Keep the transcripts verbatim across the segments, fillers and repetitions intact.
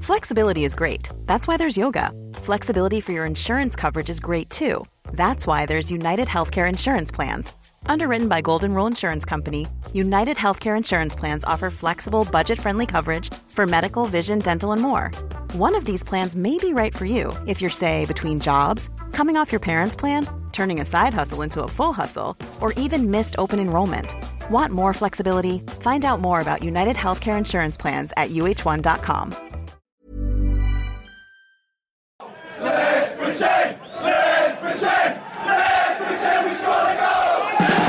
Flexibility is great. That's why there's yoga. Flexibility for your insurance coverage is great too. That's why there's United Healthcare Insurance Plans. Underwritten by Golden Rule Insurance Company, United Healthcare Insurance Plans offer flexible, budget-friendly coverage for medical, vision, dental, and more. One of these plans may be right for you if you're, say, between jobs, coming off your parents' plan, turning a side hustle into a full hustle, or even missed open enrollment. Want more flexibility? Find out more about United Healthcare Insurance Plans at U H one dot com. Let's pretend! Let's pretend! Let's pretend we score the goal!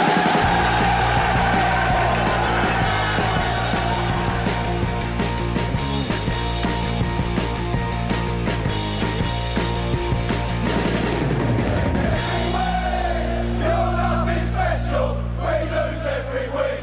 You're nothing special. We lose every week.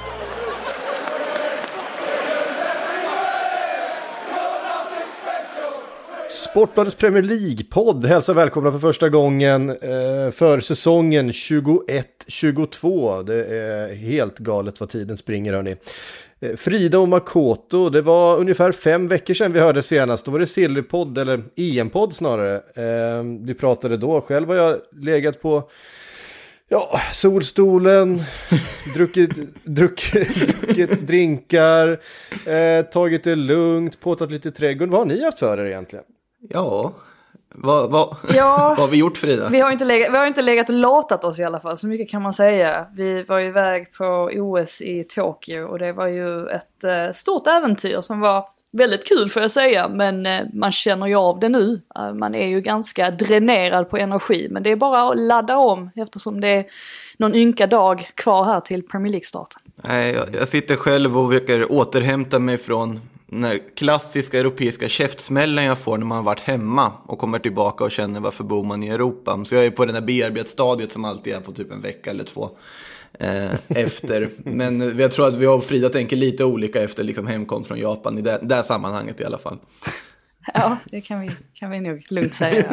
Sportbladets Premier League-podd hälsar välkomna för första gången eh, för säsongen tjugoett tjugotvå. Det är helt galet vad tiden springer, hörni. Eh, Frida och Makoto, det var ungefär fem veckor sedan vi hörde senast. Då var det Sillypodd, eller E M-podd snarare. Eh, vi pratade då. Själv har jag legat på ja, solstolen, druckit, druckit, druckit drinkar, eh, tagit det lugnt, påtat lite trädgård. Vad har ni haft för er egentligen? Ja, vad, vad, ja, vad har vi gjort, Frida? Vi har inte legat, vi har inte legat och latat oss i alla fall, så mycket kan man säga. Vi var iväg på O S i Tokyo och det var ju ett eh, stort äventyr som var väldigt kul, får jag säga, men eh, man känner ju av det nu. Uh, man är ju ganska dränerad på energi, men det är bara att ladda om eftersom det är någon ynka dag kvar här till Premier League-starten. Nej, jag, jag sitter själv och försöker återhämta mig från den här klassiska europeiska käftsmällen jag får när man har varit hemma och kommer tillbaka och känner varför bor man i Europa. Så jag är på den här bearbetstadiet som alltid är på typ en vecka eller två eh, efter. Men jag tror att vi och Frida tänker lite olika efter liksom hemkomst från Japan i det, det här sammanhanget i alla fall. Ja, det kan vi, kan vi nog lugnt säga.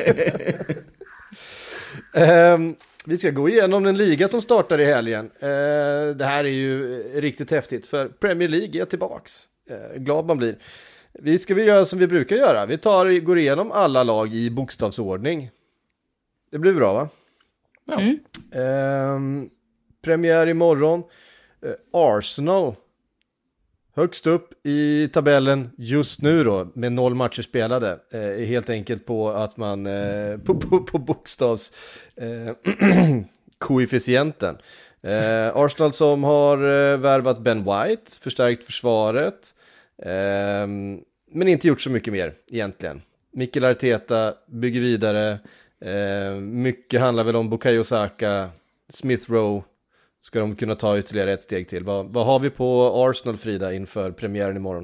Ja. um, vi ska gå igenom den liga som startar i helgen. Uh, det här är ju riktigt häftigt, för Premier League är tillbaks. Uh, glad man blir. Vi ska vi göra som vi brukar göra. Vi tar, går igenom alla lag i bokstavsordning. Det blir bra, va? Ja. Mm. Um, premiär imorgon. Uh, Arsenal högst upp i tabellen just nu då, med noll matcher spelade. Uh, helt enkelt på att man uh, på, på, på bokstavs uh, koefficienten. Uh, Arsenal som har uh, värvat Ben White, förstärkt försvaret, uh, men inte gjort så mycket mer egentligen. Mikel Arteta bygger vidare. Uh, mycket handlar väl om Bukayo Saka, Smith Rowe. Ska de kunna ta ytterligare ett steg till? Vad, vad har vi på Arsenal, Frida, inför premiären imorgon?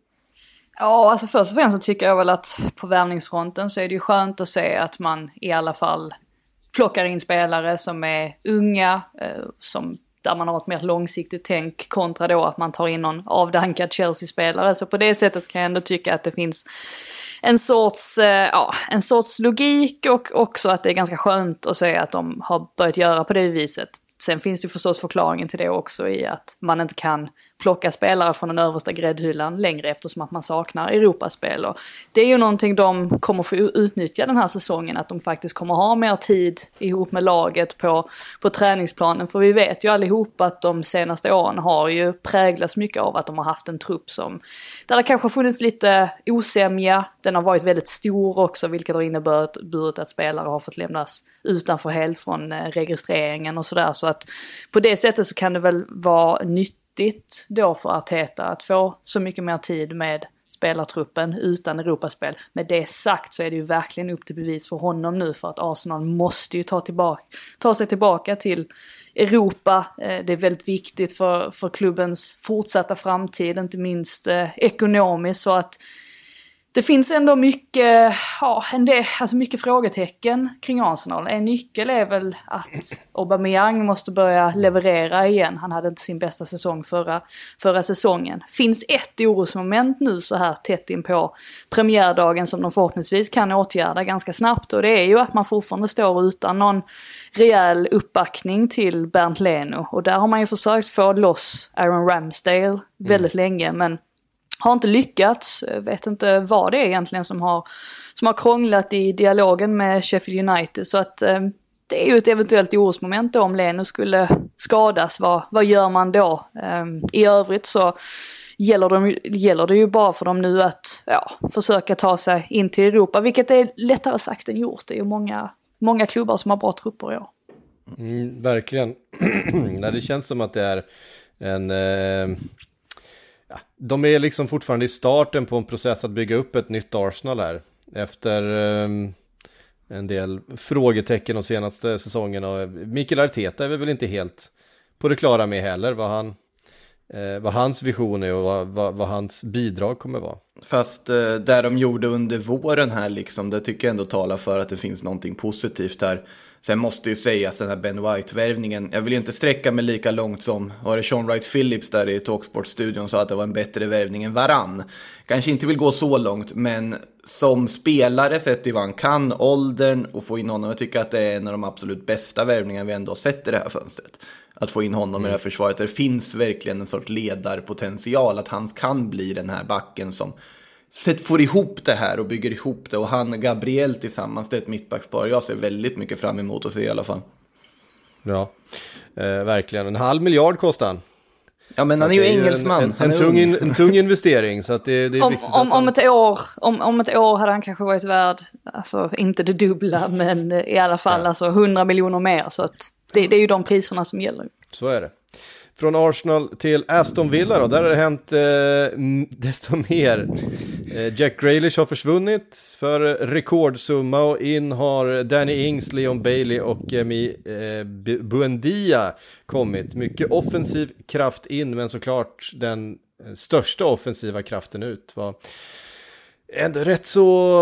Ja, alltså först och främst så tycker jag väl att på värvningsfronten så är det ju skönt att se att man i alla fall plockar in spelare som är unga, eh, som, där man har ett mer långsiktigt tänk kontra då att man tar in någon avdankad Chelsea-spelare. Så på det sättet kan jag ändå tycka att det finns en sorts, eh, ja, en sorts logik, och också att det är ganska skönt att se att de har börjat göra på det viset. Sen finns det förstås förklaringen till det också i att man inte kan plocka spelare från den översta gräddhyllan längre eftersom att man saknar Europaspel. Och det är ju någonting de kommer få utnyttja den här säsongen, att de faktiskt kommer ha mer tid ihop med laget på, på träningsplanen. För vi vet ju allihop att de senaste åren har ju präglats mycket av att de har haft en trupp som, där det kanske har funnits lite osämja. Den har varit väldigt stor också, vilket har inneburit att spelare har fått lämnas utanför helt från registreringen och sådär. Så att på det sättet så kan det väl vara nyttigt då för Arteta att få så mycket mer tid med spelartruppen utan Europaspel. Med det sagt så är det ju verkligen upp till bevis för honom nu, för att Arsenal måste ju ta, tillbaka, ta sig tillbaka till Europa. Det är väldigt viktigt för, för klubbens fortsatta framtid, inte minst eh, ekonomiskt, så att det finns ändå mycket, ja, en del, alltså mycket frågetecken kring Arsenal. En nyckel är väl att Aubameyang måste börja leverera igen. Han hade inte sin bästa säsong förra, förra säsongen. Finns ett orosmoment nu så här tätt in på premiärdagen som de förhoppningsvis kan åtgärda ganska snabbt. Och det är ju att man fortfarande står utan någon rejäl uppbackning till Bernd Leno. Och där har man ju försökt få loss Aaron Ramsdale väldigt mm. länge, men har inte lyckats. Jag vet inte vad det är egentligen som har, som har krånglat i dialogen med Sheffield United. Så att eh, det är ju ett eventuellt orosmoment då om Leno skulle skadas. Vad, vad gör man då? Eh, I övrigt så gäller, de, gäller det ju bara för dem nu att ja, försöka ta sig in till Europa. Vilket är lättare sagt än gjort. Det är ju många, många klubbar som har bra trupper i år. Mm, verkligen. Nej, det känns som att det är en... Eh... Ja, de är liksom fortfarande i starten på en process att bygga upp ett nytt Arsenal här. Efter um, en del frågetecken de senaste säsongerna. Mikael Arteta är väl inte helt på det klara med heller vad, han, eh, vad hans vision är och vad, vad, vad hans bidrag kommer vara. Fast eh, där de gjorde under våren här liksom, det tycker jag ändå talar för att det finns någonting positivt här. Sen måste ju sägas den här Ben White-värvningen. Jag vill ju inte sträcka mig lika långt som var det Sean Wright Phillips där i Talksport-studion sa att det var en bättre värvning än Varann. Kanske inte vill gå så långt, men som spelare sett i vad han kan, åldern och få in honom. Jag tycker att det är en av de absolut bästa värvningar vi ändå har sett i det här fönstret. Att få in honom mm. i det här försvaret. Det finns verkligen en sorts ledarpotential att han kan bli den här backen som får ihop det här och bygger ihop det. Och han Gabriel tillsammans, det är ett mittbackspar jag ser väldigt mycket fram emot att se i alla fall. Ja, eh, verkligen. En halv miljard kostar han. Ja, men så han är ju engelsman. En, en, en, tung in, en tung investering, så att det, det är om, viktigt. Om, han... om, ett år, om, om ett år hade han kanske varit värd, alltså inte det dubbla, men i alla fall ja. alltså hundra miljoner mer. Så att det, det är ju de priserna som gäller. Så är det. Från Arsenal till Aston Villa då, där har det hänt eh, desto mer. Eh, Jack Grealish har försvunnit för rekordsumma och in har Danny Ings, Leon Bailey och Emi eh, Buendia kommit. Mycket offensiv kraft in, men såklart den största offensiva kraften ut var ändå rätt så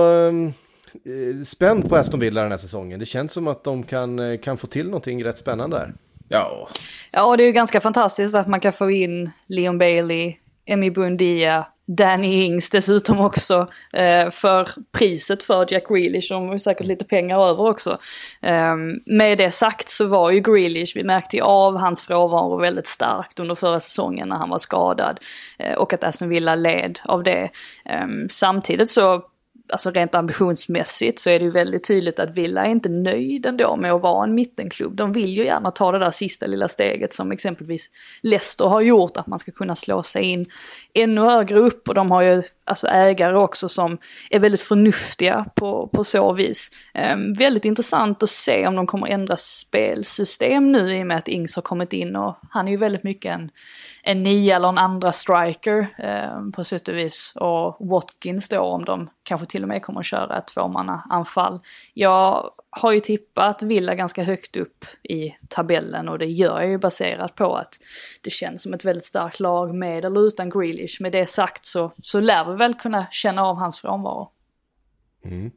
eh, spänd på Aston Villa den här säsongen. Det känns som att de kan, kan få till någonting rätt spännande där. Ja. Ja, det är ju ganska fantastiskt att man kan få in Leon Bailey, Emi Buendia, Danny Ings dessutom också eh, för priset för Jack Grealish. De har ju säkert lite pengar över också. Eh, med det sagt så var ju Grealish, vi märkte ju av hans frånvaro väldigt starkt under förra säsongen när han var skadad. Eh, och att Aston Villa led av det. Eh, samtidigt så alltså rent ambitionsmässigt så är det ju väldigt tydligt att Villa är inte nöjd ändå med att vara en mittenklubb. De vill ju gärna ta det där sista lilla steget som exempelvis Leicester har gjort, att man ska kunna slå sig in ännu högre upp, och de har ju alltså ägare också som är väldigt förnuftiga på, på så vis. Um, väldigt intressant att se om de kommer ändra spelsystem nu i och med att Ings har kommit in, och han är ju väldigt mycket en, en nia eller en andra striker um, på sätt och vis, och Watkins då om de kanske till och med kommer att köra ett tvåmanna anfall. Jag har ju tippat Villa ganska högt upp i tabellen, och det gör jag ju baserat på att det känns som ett väldigt starkt lag med eller utan Grealish. Med det sagt så, så lär vi väl kunna känna av hans frånvaro. Mm.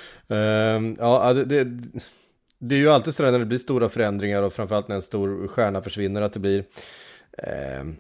Um, ja, det, det, det är ju alltid så när det blir stora förändringar, och framförallt när en stor stjärna försvinner, att det blir um,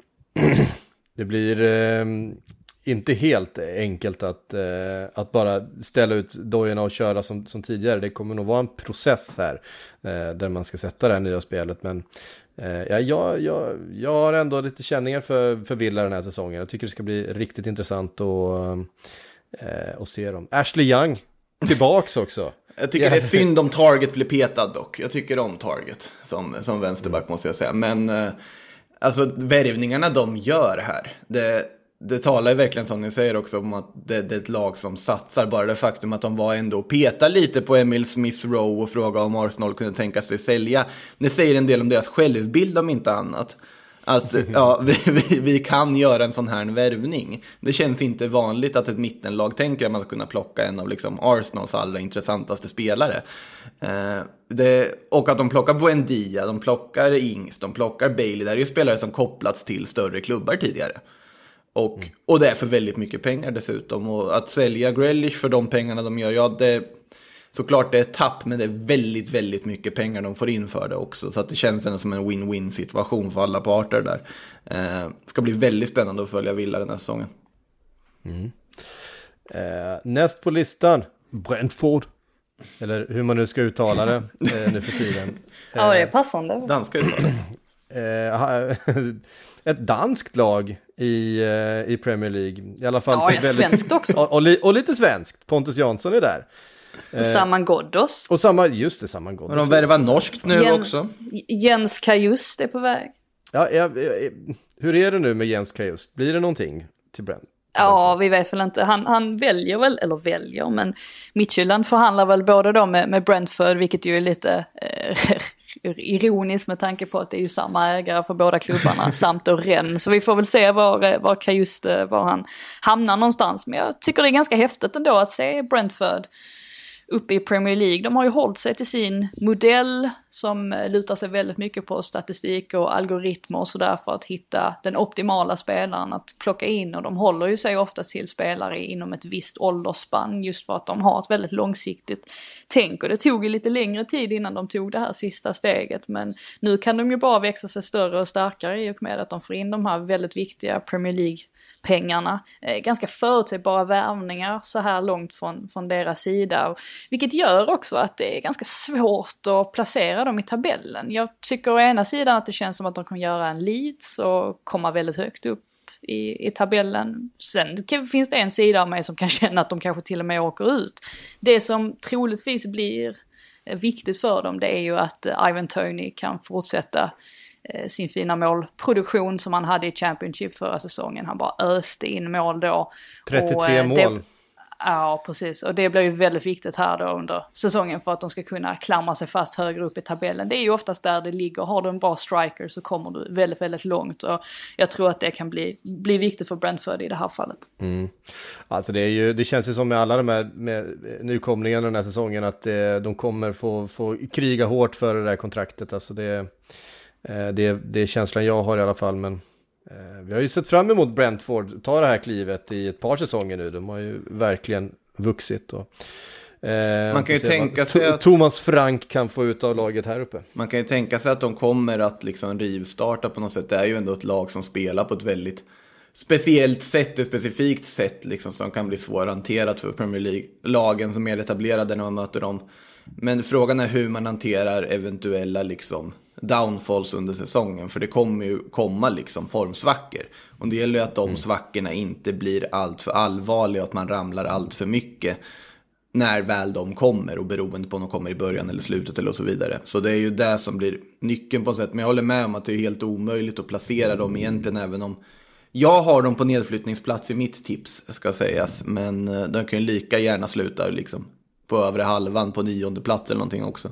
det blir um, inte helt enkelt att, uh, att bara ställa ut dojorna och köra som, som tidigare. Det kommer nog vara en process här uh, där man ska sätta det här nya spelet, men uh, ja, jag, jag, jag har ändå lite känningar för, för Villa den här säsongen. Jag tycker det ska bli riktigt intressant att, uh, att se dem. Ashley Young tillbaks också. Jag tycker yeah. det är synd om Target blir petad dock. Jag tycker om Target som, som vänsterback måste jag säga. Men uh, alltså värvningarna de gör här, det Det talar ju verkligen som ni säger också om att det, det är ett lag som satsar. Bara det faktum att de var ändå och peta lite på Emil Smith Rowe och fråga om Arsenal kunde tänka sig sälja. Det säger en del om deras självbild om inte annat. Att ja, vi, vi, vi kan göra en sån här värvning. Det känns inte vanligt att ett mittenlag tänker att man ska kunna plocka en av liksom Arsenals allra intressantaste spelare. Eh, det, och att de plockar Buendia, de plockar Ings, de plockar Bailey. Det är ju spelare som kopplats till större klubbar tidigare. Och, mm. och det är för väldigt mycket pengar dessutom. Och att sälja Grealish för de pengarna de gör, ja det såklart det är ett tapp, men det är väldigt, väldigt mycket pengar de får in för det också. Så att det känns ändå som en win-win situation för alla parter där. Eh, ska bli väldigt spännande att följa Villa den här säsongen. Mm. Eh, näst på listan, Brentford. Eller hur man nu ska uttala det eh, nu för tiden. Eh, ja, det är passande. Danska uttalet. eh, ett danskt lag i, eh, i Premier League. I alla fall. Ja, ja väldigt, svenskt också. Och, och, li, och lite svenskt. Pontus Jansson är där. Och Saman Ghoddos. Och samma, just det, Saman Ghoddos. Och de värvar norskt nu Jen, också. Jens Kajust är på väg. Ja, ja, ja, hur är det nu med Jens Kajust? Blir det någonting till Brent? Ja, vi vet väl inte. Han, han väljer väl, eller väljer, men Midtjylland förhandlar väl både då med, med Brentford, vilket ju är lite eh, ironiskt med tanke på att det är ju samma ägare för båda klubbarna, samt och Rennes. Så vi får väl se var, var Kajust, var han hamnar någonstans. Men jag tycker det är ganska häftigt ändå att se Brentford uppe i Premier League. De har ju hållit sig till sin modell som lutar sig väldigt mycket på statistik och algoritmer och sådär för att hitta den optimala spelaren att plocka in, och de håller ju sig ofta till spelare inom ett visst åldersspann just för att de har ett väldigt långsiktigt tänk, och det tog ju lite längre tid innan de tog det här sista steget, men nu kan de ju bara växa sig större och starkare i och med att de får in de här väldigt viktiga Premier League pengarna. Eh, ganska förutsägbara värvningar så här långt från, från deras sida. Och, vilket gör också att det är ganska svårt att placera dem i tabellen. Jag tycker å ena sidan att det känns som att de kan göra en Leeds och komma väldigt högt upp i, i tabellen. Sen finns det en sida av mig som kan känna att de kanske till och med åker ut. Det som troligtvis blir viktigt för dem, det är ju att Ivan Toney kan fortsätta sin fina målproduktion som han hade i Championship förra säsongen. Han bara öste in mål då. trettiotre och, mål. Det, ja, precis. Och det blir ju väldigt viktigt här då under säsongen för att de ska kunna klamra sig fast högre upp i tabellen. Det är ju oftast där det ligger. Har du en bra striker så kommer du väldigt, väldigt långt. Och jag tror att det kan bli, bli viktigt för Brentford i det här fallet. Mm. Alltså det, är ju, det känns ju som med alla de här med nykomlingarna den här säsongen att eh, de kommer få, få kriga hårt för det där kontraktet. Alltså det Det, det är känslan jag har i alla fall, men eh, vi har ju sett fram emot Brentford ta det här klivet i ett par säsonger nu. De har ju verkligen vuxit. Och, eh, man kan ju tänka sig att Thomas Frank kan få ut av laget här uppe. Man kan ju tänka sig att de kommer att liksom rivstarta på något sätt. Det är ju ändå ett lag som spelar på ett väldigt speciellt sätt, ett specifikt sätt liksom, som kan bli svårhanterat för Premier League-lagen som är etablerade när man möter dem. Men frågan är hur man hanterar eventuella liksom downfalls under säsongen, för det kommer ju komma liksom formsvackor, och det gäller ju att de mm. svackorna inte blir allt för allvarliga och att man ramlar allt för mycket när väl de kommer, och beroende på om de kommer i början eller slutet eller och så vidare. Så det är ju det som blir nyckeln på ett sätt, men jag håller med om att det är helt omöjligt att placera dem egentligen, även om jag har dem på nedflyttningsplats i mitt tips ska sägas, men de kan ju lika gärna sluta liksom på övre halvan på nionde plats eller någonting också.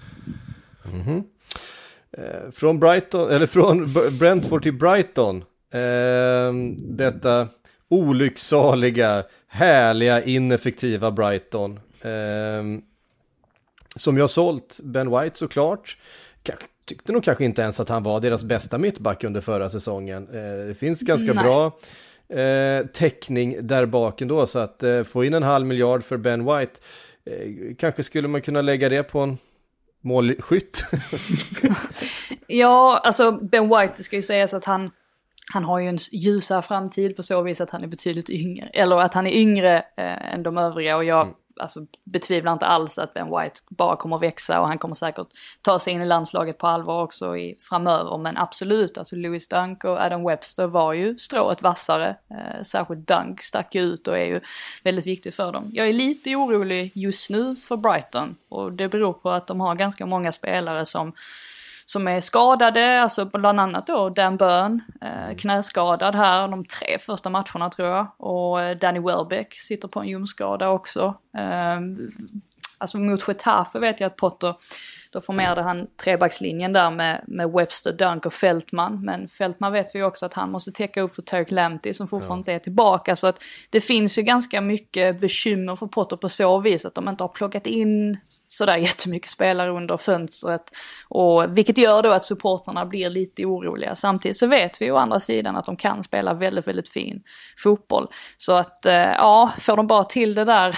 Mhm. Eh, från Brighton, eller från Brentford till Brighton. Eh, detta olycksaliga, härliga, ineffektiva Brighton. Eh, som jag sålt Ben White såklart. K- tyckte nog kanske inte ens att han var deras bästa mittback under förra säsongen. Eh, det finns ganska Nej. bra eh, täckning där bak ändå, så att eh, få in en halv miljard för Ben White, eh, kanske skulle man kunna lägga det på en målskytt. Ja, alltså Ben White, det ska ju sägas att han, han har ju en ljusare framtid på så vis att han är betydligt yngre. Eller att han är yngre eh, än de övriga, och jag mm. alltså, betvivlar inte alls att Ben White bara kommer att växa, och han kommer säkert ta sig in i landslaget på allvar också i, framöver. Men absolut, alltså Lewis Dunk och Adam Webster var ju strået vassare. Eh, särskilt Dunk stack ut och är ju väldigt viktig för dem. Jag är lite orolig just nu för Brighton, och det beror på att de har ganska många spelare som som är skadade, alltså bland annat då Dan Burn, eh, knäskadad här de tre första matcherna tror jag, och Danny Welbeck sitter på en ljumskada också. Eh, alltså mot Getafe vet jag att Potter, då formerade han trebackslinjen där med, med Webster, Dunk och Fältman, men Fältman vet vi också att han måste täcka upp för Tariq Lamptey som fortfarande ja. inte är tillbaka, så att det finns ju ganska mycket bekymmer för Potter på så vis att de inte har plockat in sådär jättemycket spelare under fönstret, och vilket gör då att supporterna blir lite oroliga. Samtidigt så vet vi å andra sidan att de kan spela väldigt, väldigt fin fotboll. Så att, ja, får de bara till det där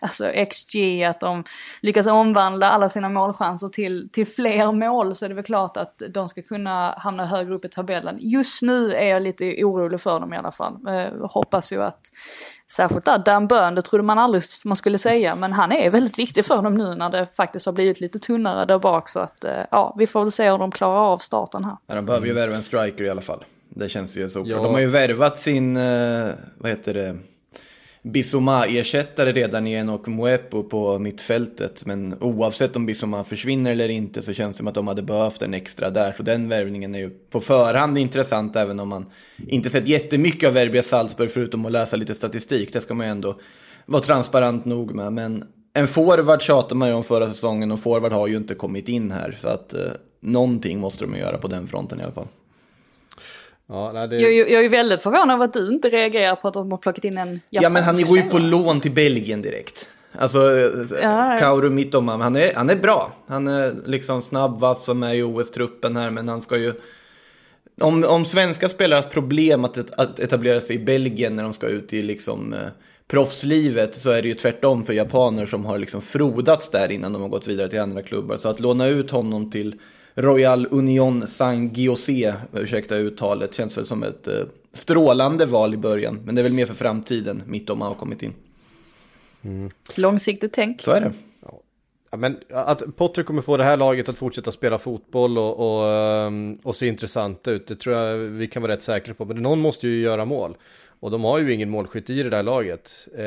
alltså X G, att de lyckas omvandla alla sina målchanser till, till fler mål, så är det väl klart att de ska kunna hamna högre upp i tabellen. Just nu är jag lite orolig för dem i alla fall. Jag hoppas ju att, särskilt där, Dan Burn, det trodde man aldrig man skulle säga, men han är väldigt viktig för dem nu när det faktiskt har blivit lite tunnare där bak, så att ja, vi får väl se om de klarar av starten här. Ja, de behöver ju värva en striker i alla fall. Det känns ju så. Ja. De har ju värvat sin, eh, vad heter det, Bissouma-ersättare redan igen och Mwepo på mittfältet. Men oavsett om Bissouma försvinner eller inte så känns det som att de hade behövt en extra där. Så den värvningen är ju på förhand intressant, även om man inte sett jättemycket av Verbia Salzburg förutom att läsa lite statistik. Det ska man ju ändå vara transparent nog med. Men en forward tjatar man ju om förra säsongen, och forward har ju inte kommit in här. Så att eh, någonting måste de göra på den fronten i alla fall. Ja, nej, det... jag, jag, jag är väldigt förvånad över att du inte reagerar på att de har plockat in en japansk. Ja, men han går ju på lån till Belgien direkt. Alltså, ja. Kaoru Mitoma, han är, han är bra. Han är liksom snabb, vass, som är i O S-truppen här, men han ska ju... Om, om svenska spelare har problem att, att etablera sig i Belgien när de ska ut i liksom eh, proffslivet, så är det ju tvärtom för japaner som har liksom frodats där innan de har gått vidare till andra klubbar. Så att låna ut honom till Royal Union Saint-Gilloise, ursäkta uttalet, känns väl som ett eh, strålande val i början. Men det är väl mer för framtiden, mitt om man har kommit in. Mm. Långsiktigt tänk. Så är det. Ja, men att Potter kommer få det här laget att fortsätta spela fotboll och, och, och se intressant ut, det tror jag vi kan vara rätt säkra på. Men någon måste ju göra mål. Och de har ju ingen målskytt i det där laget. Eh,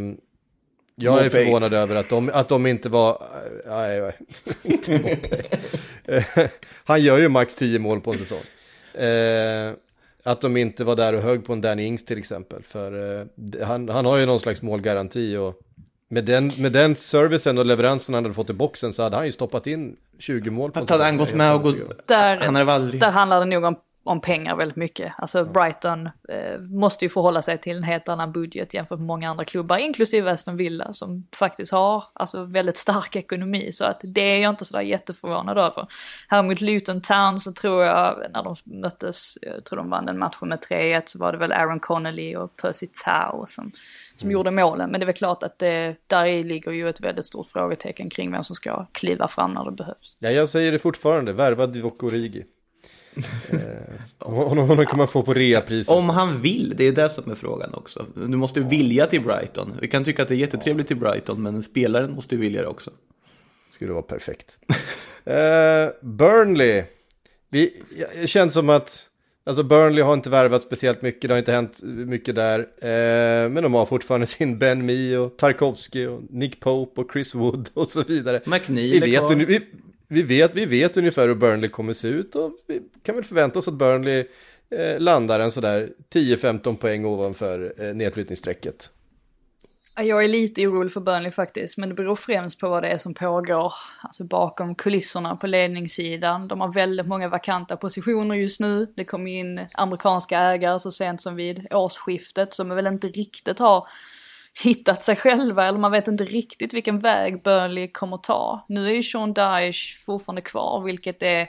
jag är förvånad över att de, att de inte var... Nej, nej, inte han gör ju max tio mål på en säsong. Eh, att de inte var där och hög på en Danny Ings till exempel. För eh, han, han har ju någon slags målgaranti, och med den, med den servicen och leveransen han hade fått i boxen så hade han ju stoppat in tjugo mål på en säsong. Hade han gått med och gått... Där, han hade aldrig... där handlar det nog om om pengar väldigt mycket. Alltså Brighton eh, måste ju förhålla sig till en helt annan budget jämfört med många andra klubbar, inklusive Aston Villa, som faktiskt har alltså väldigt stark ekonomi, så att det är jag inte så där jätteförvånad över. Här mot Luton Town så tror jag, när de möttes, jag tror de vann den matchen med tre ett, så var det väl Aaron Connolly och Percy Tau som, som mm. gjorde målen, men det är väl klart att det, där i ligger ju ett väldigt stort frågetecken kring vem som ska kliva fram när det behövs. Ja, jag säger det fortfarande, värva Divock Origi. eh, honom, honom kan man få på reapriset. Om han vill, det är det som är frågan också. Du måste ju vilja till Brighton. Vi kan tycka att det är jättetrevligt till Brighton, men spelaren måste ju vilja det också. Skulle vara perfekt. eh, Burnley. Vi, det känns som att alltså Burnley har inte värvat speciellt mycket. Det har inte hänt mycket där, eh, men de har fortfarande sin Ben Mee och Tarkovsky och Nick Pope och Chris Wood och så vidare. McNeil vi vet, vi, vi, vet, vi vet ungefär hur Burnley kommer se ut, och vi kan väl förvänta oss att Burnley eh, landar en sådär tio femton poäng ovanför eh, nedflyttningssträcket. Jag är lite orolig för Burnley faktiskt, men det beror främst på vad det är som pågår alltså bakom kulisserna på ledningssidan. De har väldigt många vakanta positioner just nu. Det kom in amerikanska ägare så sent som vid årsskiftet som väl inte riktigt har hittat sig själva, eller man vet inte riktigt vilken väg Burnley kommer ta. Nu är ju Sean Dyche fortfarande kvar, vilket är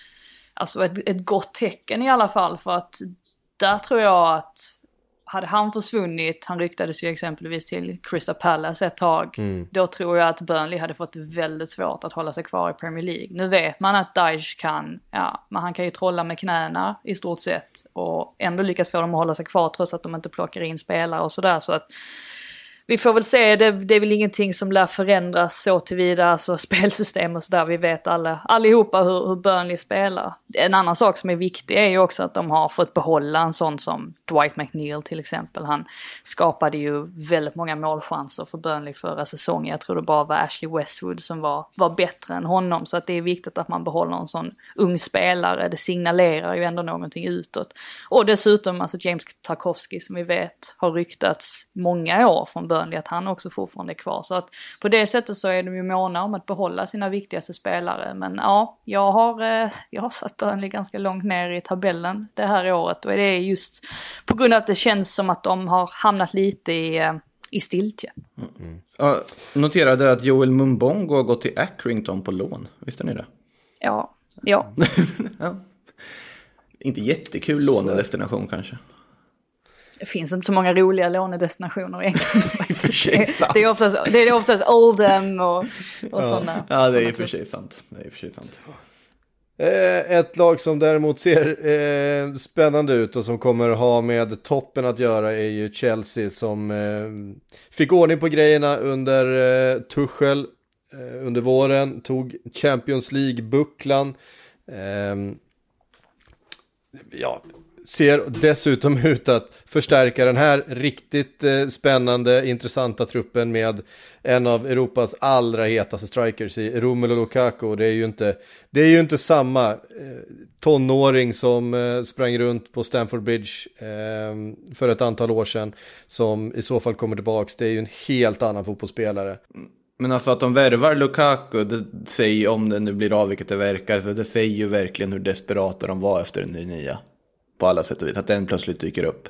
alltså ett, ett gott tecken i alla fall, för att där tror jag att hade han försvunnit, han ryktades ju exempelvis till Crystal Palace ett tag, mm. då tror jag att Burnley hade fått väldigt svårt att hålla sig kvar i Premier League. Nu vet man att Dyche kan, ja, men han kan ju trolla med knäna i stort sett och ändå lyckas få dem att hålla sig kvar trots att de inte plockar in spelare och sådär, så att vi får väl se, det, det är väl ingenting som lär förändras så tillvida, alltså spelsystem och sådär. Vi vet alla, allihopa hur, hur Burnley spelar. En annan sak som är viktig är ju också att de har fått behålla en sån som Dwight McNeil till exempel. Han skapade ju väldigt många målchanser för Burnley förra säsongen. Jag tror det bara var Ashley Westwood som var, var bättre än honom. Så att det är viktigt att man behåller en sån ung spelare. Det signalerar ju ändå någonting utåt. Och dessutom alltså James Tarkovsky som vi vet har ryktats många år från Burnley, att han också fortfarande är kvar. Så att på det sättet så är de ju måna om att behålla sina viktigaste spelare. Men ja, jag har, eh, jag har satt Burnley ganska långt ner i tabellen det här året. Och det är just på grund av att det känns som att de har hamnat lite i, eh, i stiltje. Mm. Mm. Jag noterade att Joel Mumbongo har gått till Accrington på lån. Visste ni det? Ja, ja. ja. Inte jättekul lånedestination kanske. Det finns inte så många roliga lånedestinationer egentligen. det, det är oftast, det är oftast Oldham och, och ja. sådana. Ja, det är i och för sig sant. Det är i och för sig sant. Ett lag som däremot ser eh, spännande ut och som kommer ha med toppen att göra är ju Chelsea, som eh, fick ordning på grejerna under eh, Tuchel eh, under våren, tog Champions League-bucklan. Eh, ja, ser dessutom ut att förstärka den här riktigt eh, spännande, intressanta truppen med en av Europas allra hetaste strikers i Romelu Lukaku. Det är ju inte, det är ju inte samma eh, tonåring som eh, sprang runt på Stamford Bridge eh, för ett antal år sedan som i så fall kommer tillbaks. Det är ju en helt annan fotbollsspelare. Men alltså att de värvar Lukaku, det säger, om det nu blir av vilket det verkar, så det säger ju verkligen hur desperata de var efter en ny nia. På alla sätt och vis, att den plötsligt dyker upp.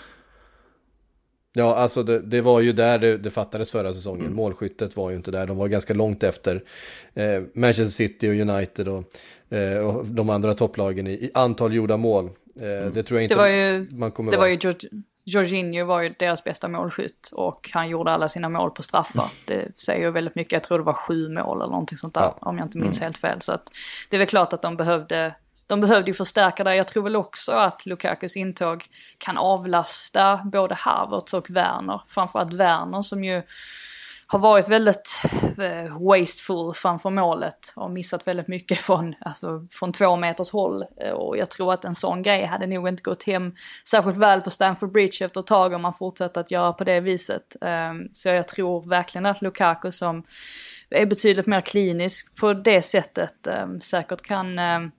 Ja, alltså det, det var ju där det, det fattades förra säsongen. Mm. Målskyttet var ju inte där. De var ganska långt efter eh, Manchester City och United och, eh, och de andra topplagen i, i antal gjorda mål. Eh, mm. Det tror jag inte det var ju, man kommer Det vara. var ju George, Jorginho var ju deras bästa målskytt och han gjorde alla sina mål på straffar. Mm. Det säger ju väldigt mycket. Jag tror det var sju mål eller någonting sånt där, ja. om jag inte minns mm. helt fel. Så att det är väl klart att de behövde... De behövde ju förstärka där. Jag tror väl också att Lukakus intåg kan avlasta både Havertz och Werner. Framförallt Werner som ju har varit väldigt eh, wasteful framför målet och missat väldigt mycket från, alltså, från två meters håll. Och jag tror att en sån grej hade nog inte gått hem särskilt väl på Stamford Bridge efter ett tag om man fortsätter att göra på det viset. Um, så jag tror verkligen att Lukaku, som är betydligt mer klinisk på det sättet, um, säkert kan... Um,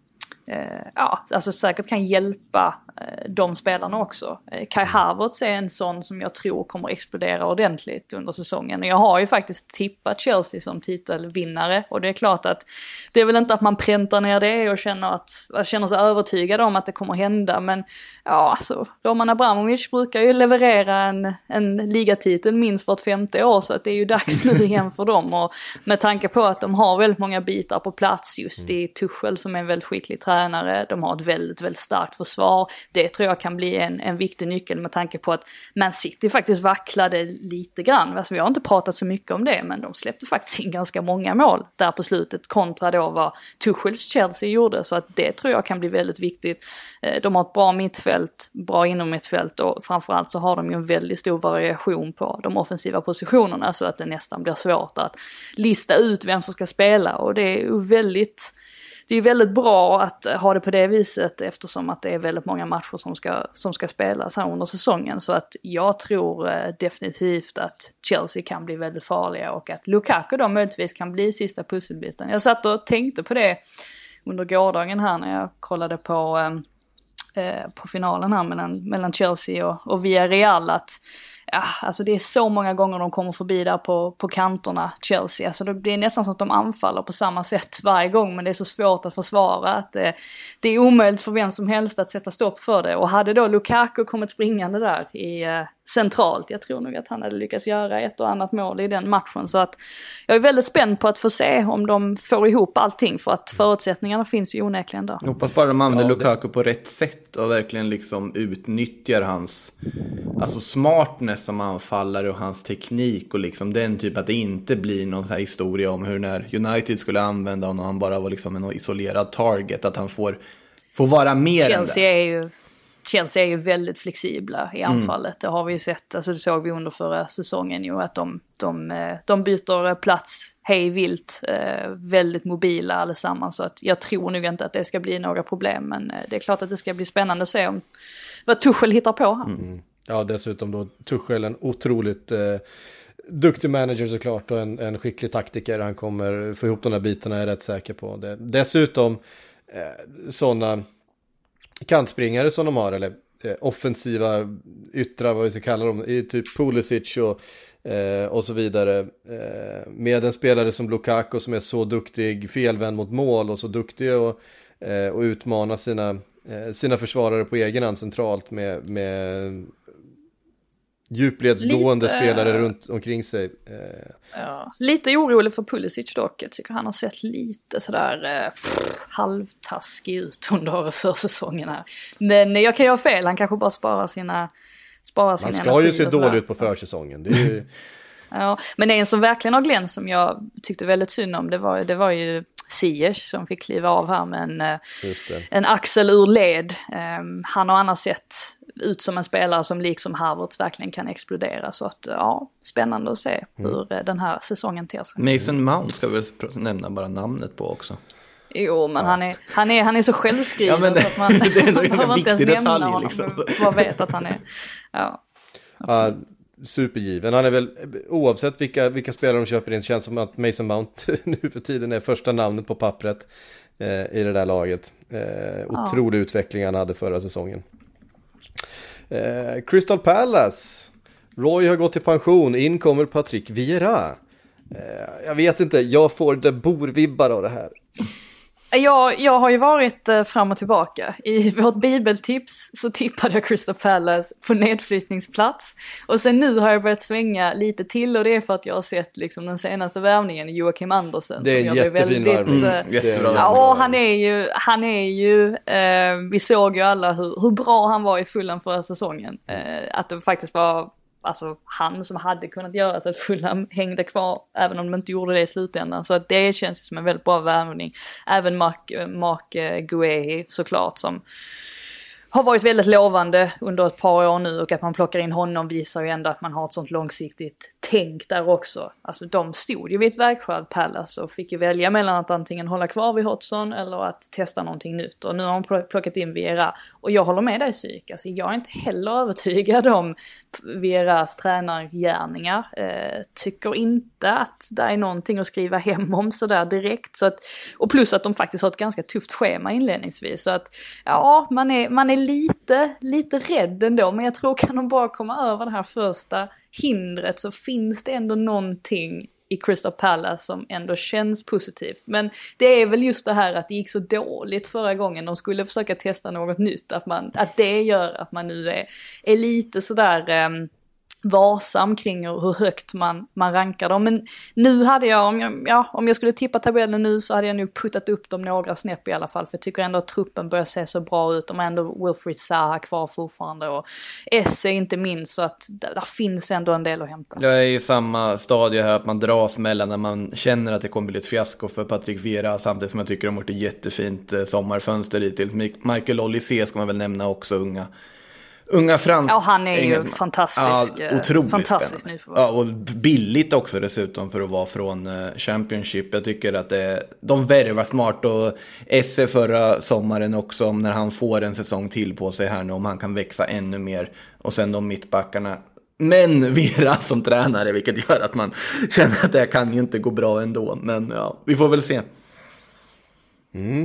ja, alltså säkert kan hjälpa de spelarna också. Kai Havertz är en sån som jag tror kommer explodera ordentligt under säsongen. Och jag har ju faktiskt tippat Chelsea som titelvinnare. Och det är klart att det är väl inte att man präntar ner det och känner, att, känner sig övertygad om att det kommer hända. Men ja, alltså, Roman Abramovich brukar ju leverera en, en ligatitel minst vart femte år. Så att det är ju dags nu igen för dem. Och med tanke på att de har väldigt många bitar på plats just i Tuchel som är en väldigt skicklig tränare. De har ett väldigt, väldigt starkt försvar. Det tror jag kan bli en, en viktig nyckel med tanke på att Man City faktiskt vacklade lite grann. Alltså, vi har inte pratat så mycket om det, men de släppte faktiskt in ganska många mål där på slutet kontra då vad Tuchels Chelsea gjorde. Så att det tror jag kan bli väldigt viktigt. De har ett bra mittfält, bra inom mittfält och framförallt så har de ju en väldigt stor variation på de offensiva positionerna så att det nästan blir svårt att lista ut vem som ska spela. Och det är ju väldigt... Det är väldigt bra att ha det på det viset eftersom att det är väldigt många matcher som ska, som ska spelas här under säsongen. Så att jag tror eh, definitivt att Chelsea kan bli väldigt farliga och att Lukaku då möjligtvis kan bli sista pusselbiten. Jag satt och tänkte på det under gårdagen här när jag kollade på, eh, på finalen här mellan, mellan Chelsea och, och Villarreal att ja, alltså det är så många gånger de kommer förbi där på, på kanterna, Chelsea. Alltså det är nästan som att de anfaller på samma sätt varje gång, men det är så svårt att försvara att det, det är omöjligt för vem som helst att sätta stopp för det. Och hade då Lukaku kommit springande där i eh, centralt, jag tror nog att han hade lyckats göra ett och annat mål i den matchen. Så att jag är väldigt spänd på att få se om de får ihop allting, för att förutsättningarna finns ju onekligen där. Jag hoppas bara de använder ja, det... Lukaku på rätt sätt och verkligen liksom utnyttjar hans alltså smartness som anfallare och hans teknik och liksom den typ att det inte blir någon så här historia om hur när United skulle använda honom och han bara var liksom en isolerad target, att han får, får vara mer Chelsea än det. Är ju, Chelsea är ju väldigt flexibla i anfallet. Mm. Det har vi ju sett, alltså det såg vi under förra säsongen ju, att de, de, de byter plats hej vilt, väldigt mobila allesammans. Så att jag tror nog inte att det ska bli några problem, men det är klart att det ska bli spännande att se om vad Tuchel hittar på här. Mm. Ja, dessutom då Tuchel, en otroligt eh, duktig manager såklart och en, en skicklig taktiker. Han kommer få ihop de där bitarna, är jag rätt säker på. Det. Dessutom eh, sådana kantspringare som de har, eller eh, offensiva yttrar, vad vi ska kalla dem, i typ Pulisic och, eh, och så vidare. Eh, med en spelare som Lukaku som är så duktig, felvänd mot mål och så duktig och, eh, och utmana sina, eh, sina försvarare på egen hand centralt med... med djupledsgående lite, spelare runt omkring sig. Ja, lite orolig för Pulisic dock. Jag tycker han har sett lite sådär pff, halvtaskig ut under försäsongen här. Men jag kan ju ha fel. Han kanske bara sparar sina, spara sin energi. Man ska ju se dåligt ut på försäsongen. Det är ju... Ja, men det är en som verkligen har glänst som jag tyckte väldigt synd om. Det var, det var ju Ziyech som fick kliva av här med en, en axel ur led. Um, han har annars sett ut som en spelare som liksom Havertz verkligen kan explodera. Så att, ja, spännande att se hur mm. den här säsongen ter sig. Mason Mount ska vi nämna bara namnet på också. Jo, men ja. han, är, han, är, han är så självskriven ja, det, så att man, man behöver inte ens nämna detalj, honom. Liksom. Man vet att han är... Ja, ja, supergiven. Han är väl, oavsett vilka, vilka spelare de köper in, känns som att Mason Mount nu för tiden är första namnet på pappret eh, i det där laget. Eh, otrolig ja. utveckling han hade förra säsongen. Eh, Crystal Palace. Roy har gått i pension. In kommer Patrick Vieira. Eh, jag vet inte, jag får det borvibbar av det här. Jag, jag har ju varit eh, fram och tillbaka. I vårt bibeltips så tippade jag Crystal Palace på nedflyttningsplats. Och sen nu har jag börjat svänga lite till, och det är för att jag har sett liksom, den senaste värvningen, Joakim Andersen. Det är en jättefin värvning. Mm, jättebra. Ja, och han är ju, han är ju eh, vi såg ju alla hur, hur bra han var i Fulham förra säsongen. Eh, att det faktiskt var... Alltså han som hade kunnat göra så att Fulham hängde kvar även om de inte gjorde det i slutändan. Så att det känns som en väldigt bra värvning. Även Mark, Mark Guehi såklart, som har varit väldigt lovande under ett par år nu, och att man plockar in honom visar ju ändå att man har ett sånt långsiktigt tänk där också. Alltså de stod ju vid ett vägskäl, Palace, och fick ju välja mellan att antingen hålla kvar vid Hodgson eller att testa någonting nytt. Och nu har man plockat in Vieira, och jag håller med dig, Psyk. Alltså jag är inte heller övertygad om Vieiras tränargärningar. Eh, tycker inte att det är någonting att skriva hem om sådär direkt. Så att, och plus att de faktiskt har ett ganska tufft schema inledningsvis. Så att ja, man är, man är lite, lite rädd ändå, men jag tror kan de bara komma över det här första hindret så finns det ändå någonting i Crystal Palace som ändå känns positivt. Men det är väl just det här att det gick så dåligt förra gången de skulle försöka testa något nytt, att, man, att det gör att man nu är, är lite sådär... Um, varsam kring hur högt man, man rankar dem. Men nu hade jag om, jag, ja, om jag skulle tippa tabellen nu så hade jag nog puttat upp dem några snäpp i alla fall. För jag tycker ändå att truppen börjar se så bra ut. De har ändå Wilfried Zaha kvar fortfarande. Och S är inte minst, så att där, där finns ändå en del att hämta. Jag är i samma stadie här, att man dras mellan när man känner att det kommer bli ett fiasko för Patrick Vieira, samtidigt som jag tycker de har gjort ett jättefint sommarfönster hittills. Michael Olise ska man väl nämna också, unga. Unga fransk... Ja, han är ju fantastisk. Ja, otroligt fantastisk spännande. Ja, och billigt också dessutom för att vara från uh, Championship. Jag tycker att det, de värvar smart, och S C förra sommaren också, när han får en säsong till på sig här nu, om han kan växa ännu mer. Och sen de mittbackarna. Men Vieira som tränare, vilket gör att man känner att det kan ju inte gå bra ändå. Men ja, vi får väl se. Mm.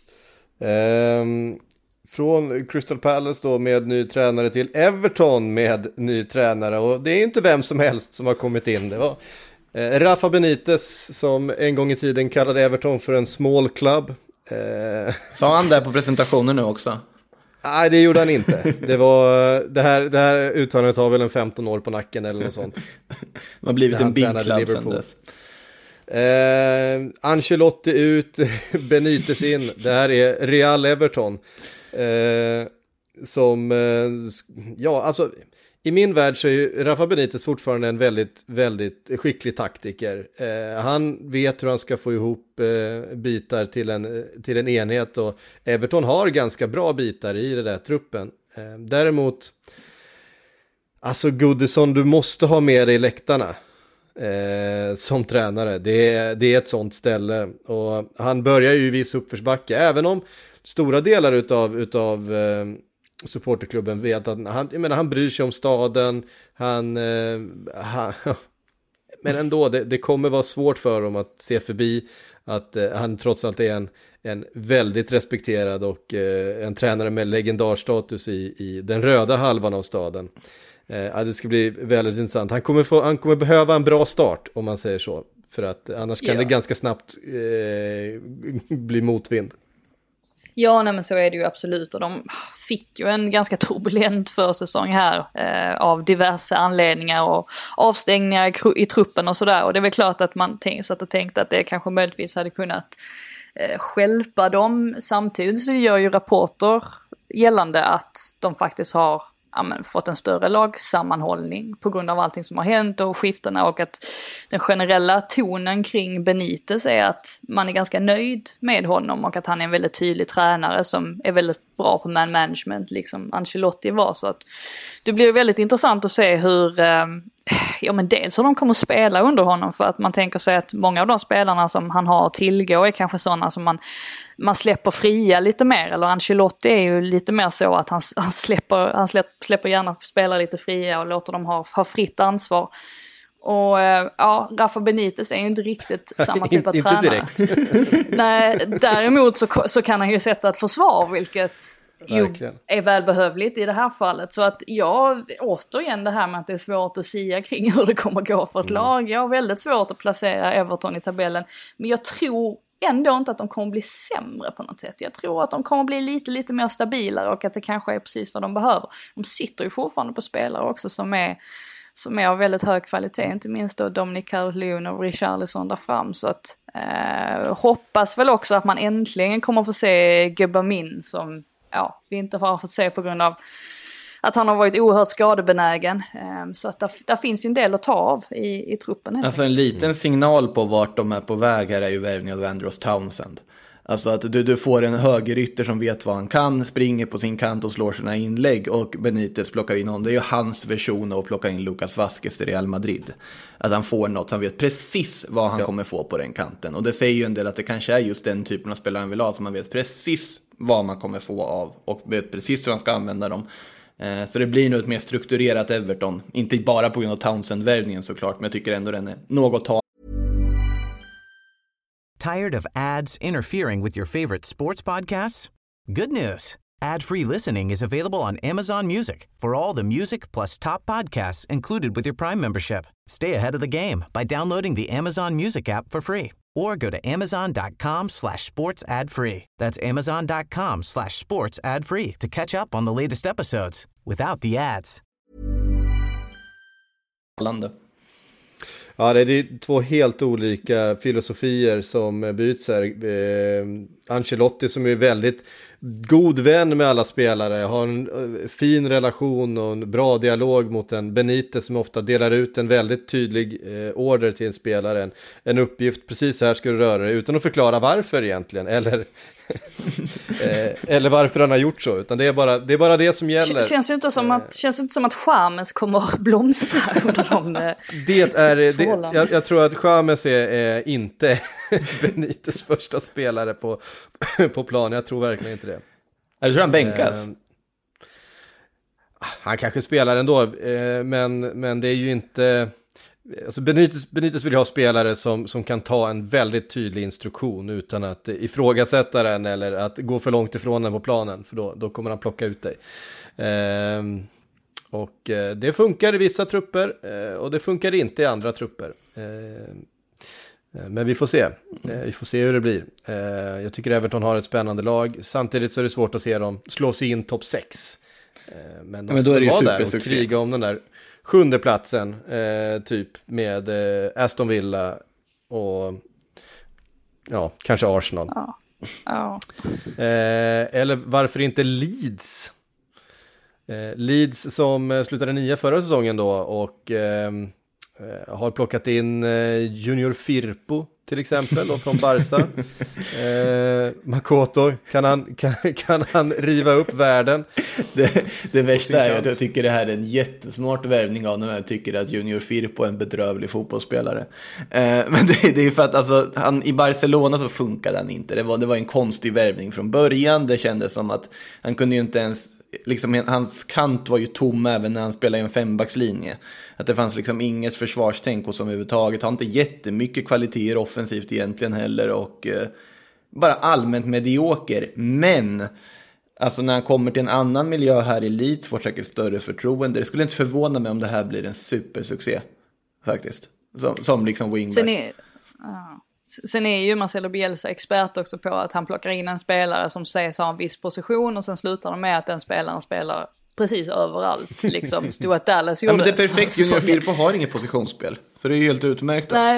Um... Från Crystal Palace då med ny tränare till Everton med ny tränare. Och det är inte vem som helst som har kommit in. Det var eh, Rafa Benitez som en gång i tiden kallade Everton för en small club. Eh... Sa han det på presentationen nu också? Nej, det gjorde han inte. Det, var, det, här, det här uttalandet har väl en femton år på nacken eller något sånt. Man har blivit en big club sedan dess. Eh, Ancelotti ut, Benitez in. Det här är Real Everton. Eh, som eh, ja, alltså i min värld så är ju Rafa Benitez fortfarande en väldigt, väldigt skicklig taktiker. Eh, han vet hur han ska få ihop eh, bitar till en, till en enhet, och Everton har ganska bra bitar i den där truppen. Eh, däremot alltså Goodison, du måste ha med dig läktarna eh, som tränare. Det är, det är ett sånt ställe, och han börjar ju visa uppförsbacke, även om stora delar utav, utav eh, supporterklubben vet att han, jag menar, han bryr sig om staden, han, eh, han men ändå, det, det kommer vara svårt för dem att se förbi att eh, han trots allt är en, en väldigt respekterad och eh, en tränare med legendarstatus i, i den röda halvan av staden. Eh, det ska bli väldigt intressant. Han kommer, få, han kommer behöva en bra start, om man säger så, för att annars kan ja. det ganska snabbt eh, bli motvind. Ja, nej, men så är det ju absolut, och de fick ju en ganska turbulent försäsong här eh, av diverse anledningar och avstängningar i, i truppen och sådär, och det är väl klart att man tänk, satt och tänkte att det kanske möjligtvis hade kunnat eh, stjälpa dem. Samtidigt så gör ju rapporter gällande att de faktiskt har ja, men, fått en större lagsammanhållning på grund av allting som har hänt och skiftena, och att den generella tonen kring Benitez är att man är ganska nöjd med honom och att han är en väldigt tydlig tränare som är väldigt bra på man management, liksom Ancelotti var. Så att det blir väldigt intressant att se hur, eh, ja men dels hur de kommer att spela under honom, för att man tänker sig att många av de spelarna som han har att tillgå är kanske sådana som man, man släpper fria lite mer, eller Ancelotti är ju lite mer så att han, han, släpper, han släpper, släpper gärna spelare lite fria och låter dem ha, ha fritt ansvar. Och ja, Rafa Benitez är ju inte riktigt samma typ av inte tränare. Direkt. Nej, däremot så, så kan han ju sätta ett försvar, vilket ju Verkligen. är välbehövligt i det här fallet. Så att jag, återigen det här med att det är svårt att sia kring hur det kommer gå för ett mm. lag. Jag har väldigt svårt att placera Everton i tabellen. Men jag tror ändå inte att de kommer bli sämre på något sätt. Jag tror att de kommer bli lite, lite mer stabilare, och att det kanske är precis vad de behöver. De sitter ju fortfarande på spelare också som är som är av väldigt hög kvalitet, inte minst då Dominic Calvert-Lewin och Richarlison där fram. Så att eh, hoppas väl också att man äntligen kommer få se Gbamin, som ja, vi inte har fått se på grund av att han har varit oerhört skadebenägen. Eh, så att där, där finns ju en del att ta av i, i truppen. Alltså en liten signal på vart de är på väg här är ju värvningen av Andros Townsend. Alltså att du, du får en högerytter som vet vad han kan, springer på sin kant och slår sina inlägg, och Benitez plockar in honom. Det är ju hans version av att plocka in Lucas Vázquez till Real Madrid. Att han får något, han vet precis vad han ja. kommer få på den kanten. Och det säger ju en del att det kanske är just den typen av spelare han vill ha, som man vet precis vad man kommer få av och vet precis hur han ska använda dem. Eh, så det blir nog ett mer strukturerat Everton. Inte bara på grund av Townsend-värvningen såklart, men jag tycker ändå den är något ta. Tired of ads interfering with your favorite sports podcasts? Good news. Ad-free listening is available on Amazon Music for all the music plus top podcasts included with your Prime membership. Stay ahead of the game by downloading the Amazon Music app for free or go to amazon.com slash sports ad free. That's amazon.com slash sports ad free to catch up on the latest episodes without the ads. Ja, det är två helt olika filosofier som byts här. Eh, Ancelotti som är väldigt god vän med alla spelare, har en fin relation och en bra dialog mot en Benitez som ofta delar ut en väldigt tydlig eh, order till en spelare, en, en uppgift, precis här ska du röra dig, utan att förklara varför egentligen, eller eh, eller varför han har gjort så, utan det är bara det, är bara det som gäller. Känns inte som att, känns inte som att James kommer blomstra under de det är det, jag, jag tror att James är, är inte Benitez första spelare på, på plan, jag tror verkligen inte det. Jag tror han bänkas. Eh, han kanske spelar ändå, eh, men, men det är ju inte... Alltså Benitez, Benitez vill ha spelare som, som kan ta en väldigt tydlig instruktion utan att ifrågasätta den eller att gå för långt ifrån den på planen, för då, då kommer han plocka ut dig. Eh, och eh, det funkar i vissa trupper eh, och det funkar inte i andra trupper. Eh, Men vi får se. Vi får se hur det blir. Jag tycker Everton har ett spännande lag. Samtidigt så är det svårt att se dem slå sig in topp sex. Men de Men då är det ju där och kriga om den där sjunde platsen. Typ med Aston Villa och ja, kanske Arsenal. Ja. Ja. Eller varför inte Leeds? Leeds som slutade nia förra säsongen då och... har plockat in Junior Firpo till exempel då, från Barca. eh, Makoto, kan han, kan, kan han riva upp världen? Det, det värsta är att jag tycker det här är en jättesmart värvning av när jag tycker att Junior Firpo är en bedrövlig fotbollsspelare. Eh, men det, det är för att alltså, han, i Barcelona så funkade han inte. Det var, det var en konstig värvning från början. Det kändes som att han kunde ju inte ens... Liksom, hans kant var ju tom även när han spelade i en fembackslinje. Att det fanns liksom inget försvarstänk hos honom överhuvudtaget. Han har inte jättemycket kvaliteter offensivt egentligen heller. Och eh, bara allmänt medioker. Men alltså när han kommer till en annan miljö här i Leeds får säkert större förtroende. Det skulle inte förvåna mig om det här blir en supersuccé. Faktiskt. Som, som liksom wingback. Sen är, uh. Sen är ju Marcelo Bielsa expert också på att han plockar in en spelare som sägs ha en viss position och sen slutar de med att den spelaren spelar precis överallt. Liksom Stuart Dallas gjorde. Ja, men det är perfekt. Junior Firpo har inget positionsspel. Så det är ju helt utmärkt. Nej,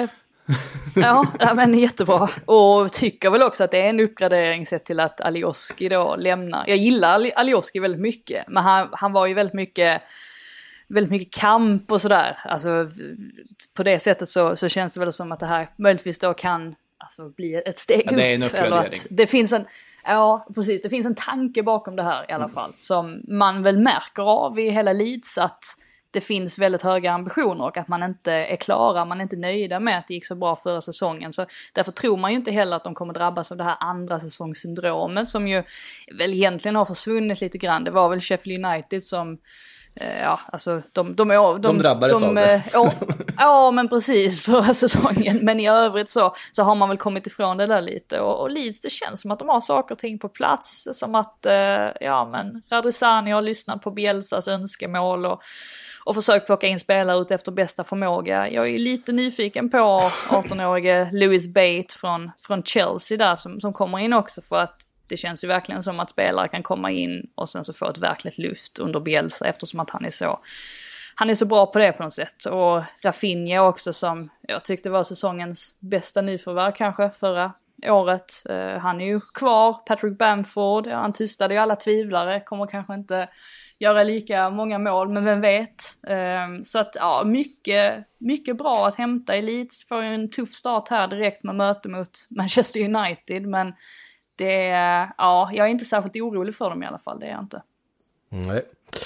Ja, ja, men jättebra. Och tycker väl också att det är en uppgradering sett till att Alioski då lämnar. Jag gillar Alioski väldigt mycket, men han, han var ju väldigt mycket, väldigt mycket kamp och sådär. Alltså på det sättet så, så känns det väl som att det här möjligtvis då kan alltså, bli ett steg ja, det är en upp. Eller att det finns en, ja precis, det finns en tanke bakom det här i alla fall. Mm. Som man väl märker av i hela Leeds att det finns väldigt höga ambitioner och att man inte är klara, man är inte nöjda med att det gick så bra förra säsongen. Så därför tror man ju inte heller att de kommer drabbas av det här andra säsongssyndromet som ju väl egentligen har försvunnit lite grann. Det var väl Sheffield United som, eh, ja alltså de... De, de, de drabbades de, av det. Eh, ja, ja men precis förra säsongen. Men i övrigt så, så har man väl kommit ifrån det där lite. Och, och Leeds, det känns som att de har saker och ting på plats. Som att, eh, ja men Radrizzani har lyssnat på Bielsas önskemål och Och försökt plocka in spelare ut efter bästa förmåga. Jag är lite nyfiken på arton-årige Lewis Bate från, från Chelsea där som, som kommer in också. För att det känns ju verkligen som att spelare kan komma in och sen så få ett verkligt lyft under Bielsa. Eftersom att han är så, han är så bra på det på något sätt. Och Rafinha också som jag tyckte var säsongens bästa nyförvärv kanske förra året. Uh, han är ju kvar. Patrick Bamford, ja, han tystade ju alla tvivlare. Kommer kanske inte göra lika många mål, men vem vet. Um, så att ja, mycket, mycket bra att hämta i Leeds. Får ju en tuff start här direkt med möte mot Manchester United, men det är, ja, jag är inte särskilt orolig för dem i alla fall, det är jag inte. Nej.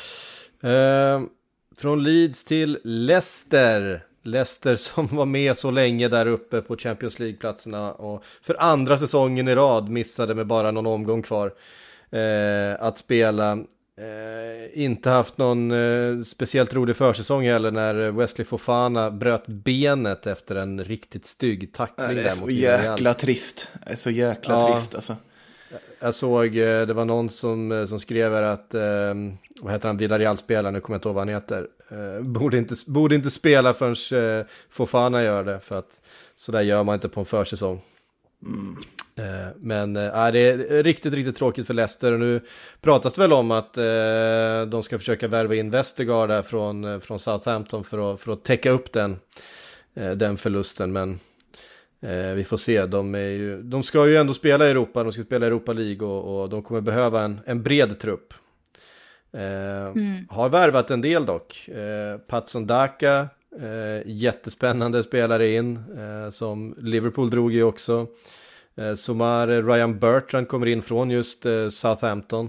Uh, från Leeds till Leicester. Leicester som var med så länge där uppe på Champions League-platserna och för andra säsongen i rad missade med bara någon omgång kvar uh, att spela. Eh, inte haft någon eh, speciellt rolig försäsong heller när Wesley Fofana bröt benet efter en riktigt stygg tackling. Det är så jäkla trist. Det är så jäkla ja, trist alltså. Jag såg, det var någon som, som skrev att eh, vad heter han, Villarreal-spelaren, nu kommer jag inte ihåg vad han heter, eh, borde, inte, borde inte spela förrän eh, Fofana gör det, för att så där gör man inte på en försäsong. Mm. Men äh, det är riktigt, riktigt tråkigt för Leicester. Och nu pratas det väl om att äh, de ska försöka värva in Vestergaard där från, från Southampton för att, för att täcka upp den, äh, den förlusten. Men äh, vi får se. De, är ju, de ska ju ändå spela i Europa. De ska spela i Europa League och, och de kommer behöva en, en bred trupp. Äh, mm. Har värvat en del dock. Äh, Patson Daka, äh, jättespännande spelare in äh, som Liverpool drog i också. Eh, Somar, Ryan Bertrand kommer in från just eh, Southampton.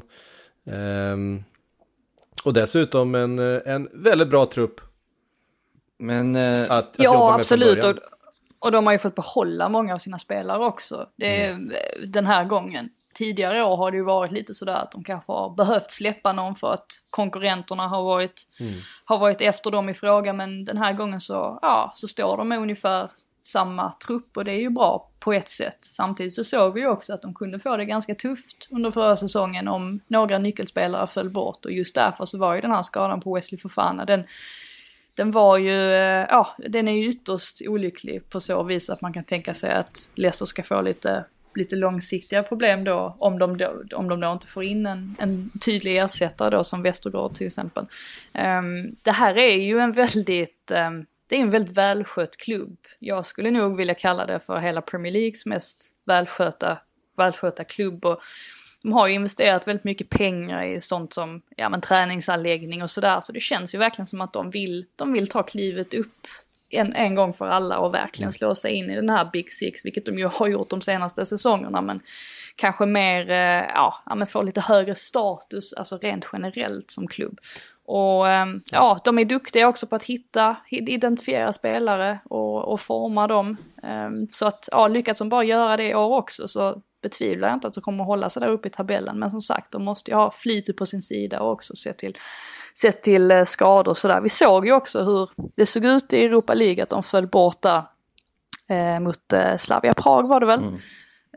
Eh, och dessutom en, en väldigt bra trupp. Men, eh, att, att ja, absolut. Och, och de har ju fått behålla många av sina spelare också. Det är mm. den här gången. Tidigare år har det ju varit lite sådär att de kanske har behövt släppa någon för att konkurrenterna har varit, mm. har varit efter dem i fråga. Men den här gången så, ja, så står de med ungefär samma trupp och det är ju bra på ett sätt. Samtidigt så såg vi ju också att de kunde få det ganska tufft under förra säsongen om några nyckelspelare föll bort, och just därför så var ju den här skadan på Wesley Fofana, den, den var ju, ja, den är ju ytterst olycklig på så vis att man kan tänka sig att Leicester ska få lite, lite långsiktiga problem då om de då, om de då inte får in en, en tydlig ersättare då som Vestergaard till exempel. Um, det här är ju en väldigt um, Det är en väldigt välskött klubb. Jag skulle nog vilja kalla det för hela Premier Leagues mest välsköta, välsköta klubb. Och de har ju investerat väldigt mycket pengar i sånt som ja, men träningsanläggning och sådär. Så det känns ju verkligen som att de vill, de vill ta klivet upp en, en gång för alla och verkligen slå sig in i den här Big Six. Vilket de ju har gjort de senaste säsongerna. Men kanske mer, ja, ja men få lite högre status, alltså rent generellt som klubb. Och ja, de är duktiga också på att hitta, identifiera spelare och, och forma dem. Så att ja, lyckas de bara göra det i år också så betvivlar jag inte att de kommer att hålla sig där uppe i tabellen. Men som sagt, de måste ju ha flytet på sin sida och också se till, se till skador och sådär. Vi såg ju också hur det såg ut i Europa League att de föll borta eh, mot eh, Slavia Prag var det väl. Mm.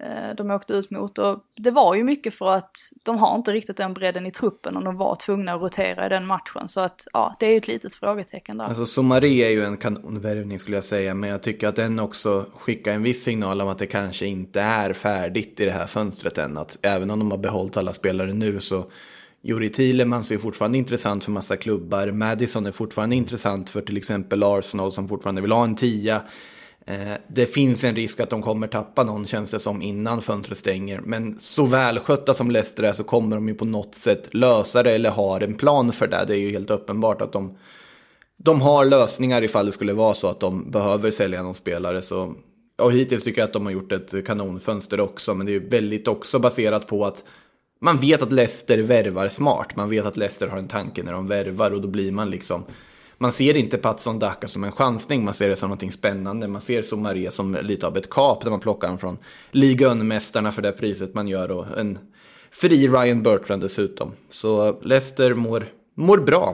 De åkte ut mot, och det var ju mycket för att de har inte riktigt den bredden i truppen och de var tvungna att rotera i den matchen, så att ja, det är ju ett litet frågetecken där. Alltså Somari är ju en kanonvärvning skulle jag säga, men jag tycker att den också skickar en viss signal om att det kanske inte är färdigt i det här fönstret än, att även om de har behållit alla spelare nu så Juri Tielemans är fortfarande intressant för massa klubbar, Madison är fortfarande intressant för till exempel Arsenal som fortfarande vill ha en tia. Eh, det finns en risk att de kommer tappa någon, känns det som, innan fönstret stänger. Men så välskötta som Leicester är så kommer de ju på något sätt lösa det eller har en plan för det. Det är ju helt uppenbart att de, de har lösningar ifall det skulle vara så att de behöver sälja någon spelare. Så, och hittills tycker jag att de har gjort ett kanonfönster också. Men det är ju väldigt också baserat på att man vet att Leicester värvar smart. Man vet att Leicester har en tanke när de värvar, och då blir man liksom... Man ser inte Patson Daka som en chansning, man ser det som något spännande. Man ser Soumaré som lite av ett kap där man plockar den från Ligue-mästarna för det priset man gör, och en fri Ryan Bertrand dessutom. Så Leicester mår, mår bra.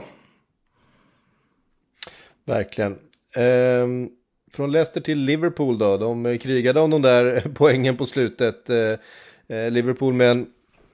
Verkligen. Ehm, från Leicester till Liverpool då. De krigade om de där poängen på slutet. Ehm, Liverpool med en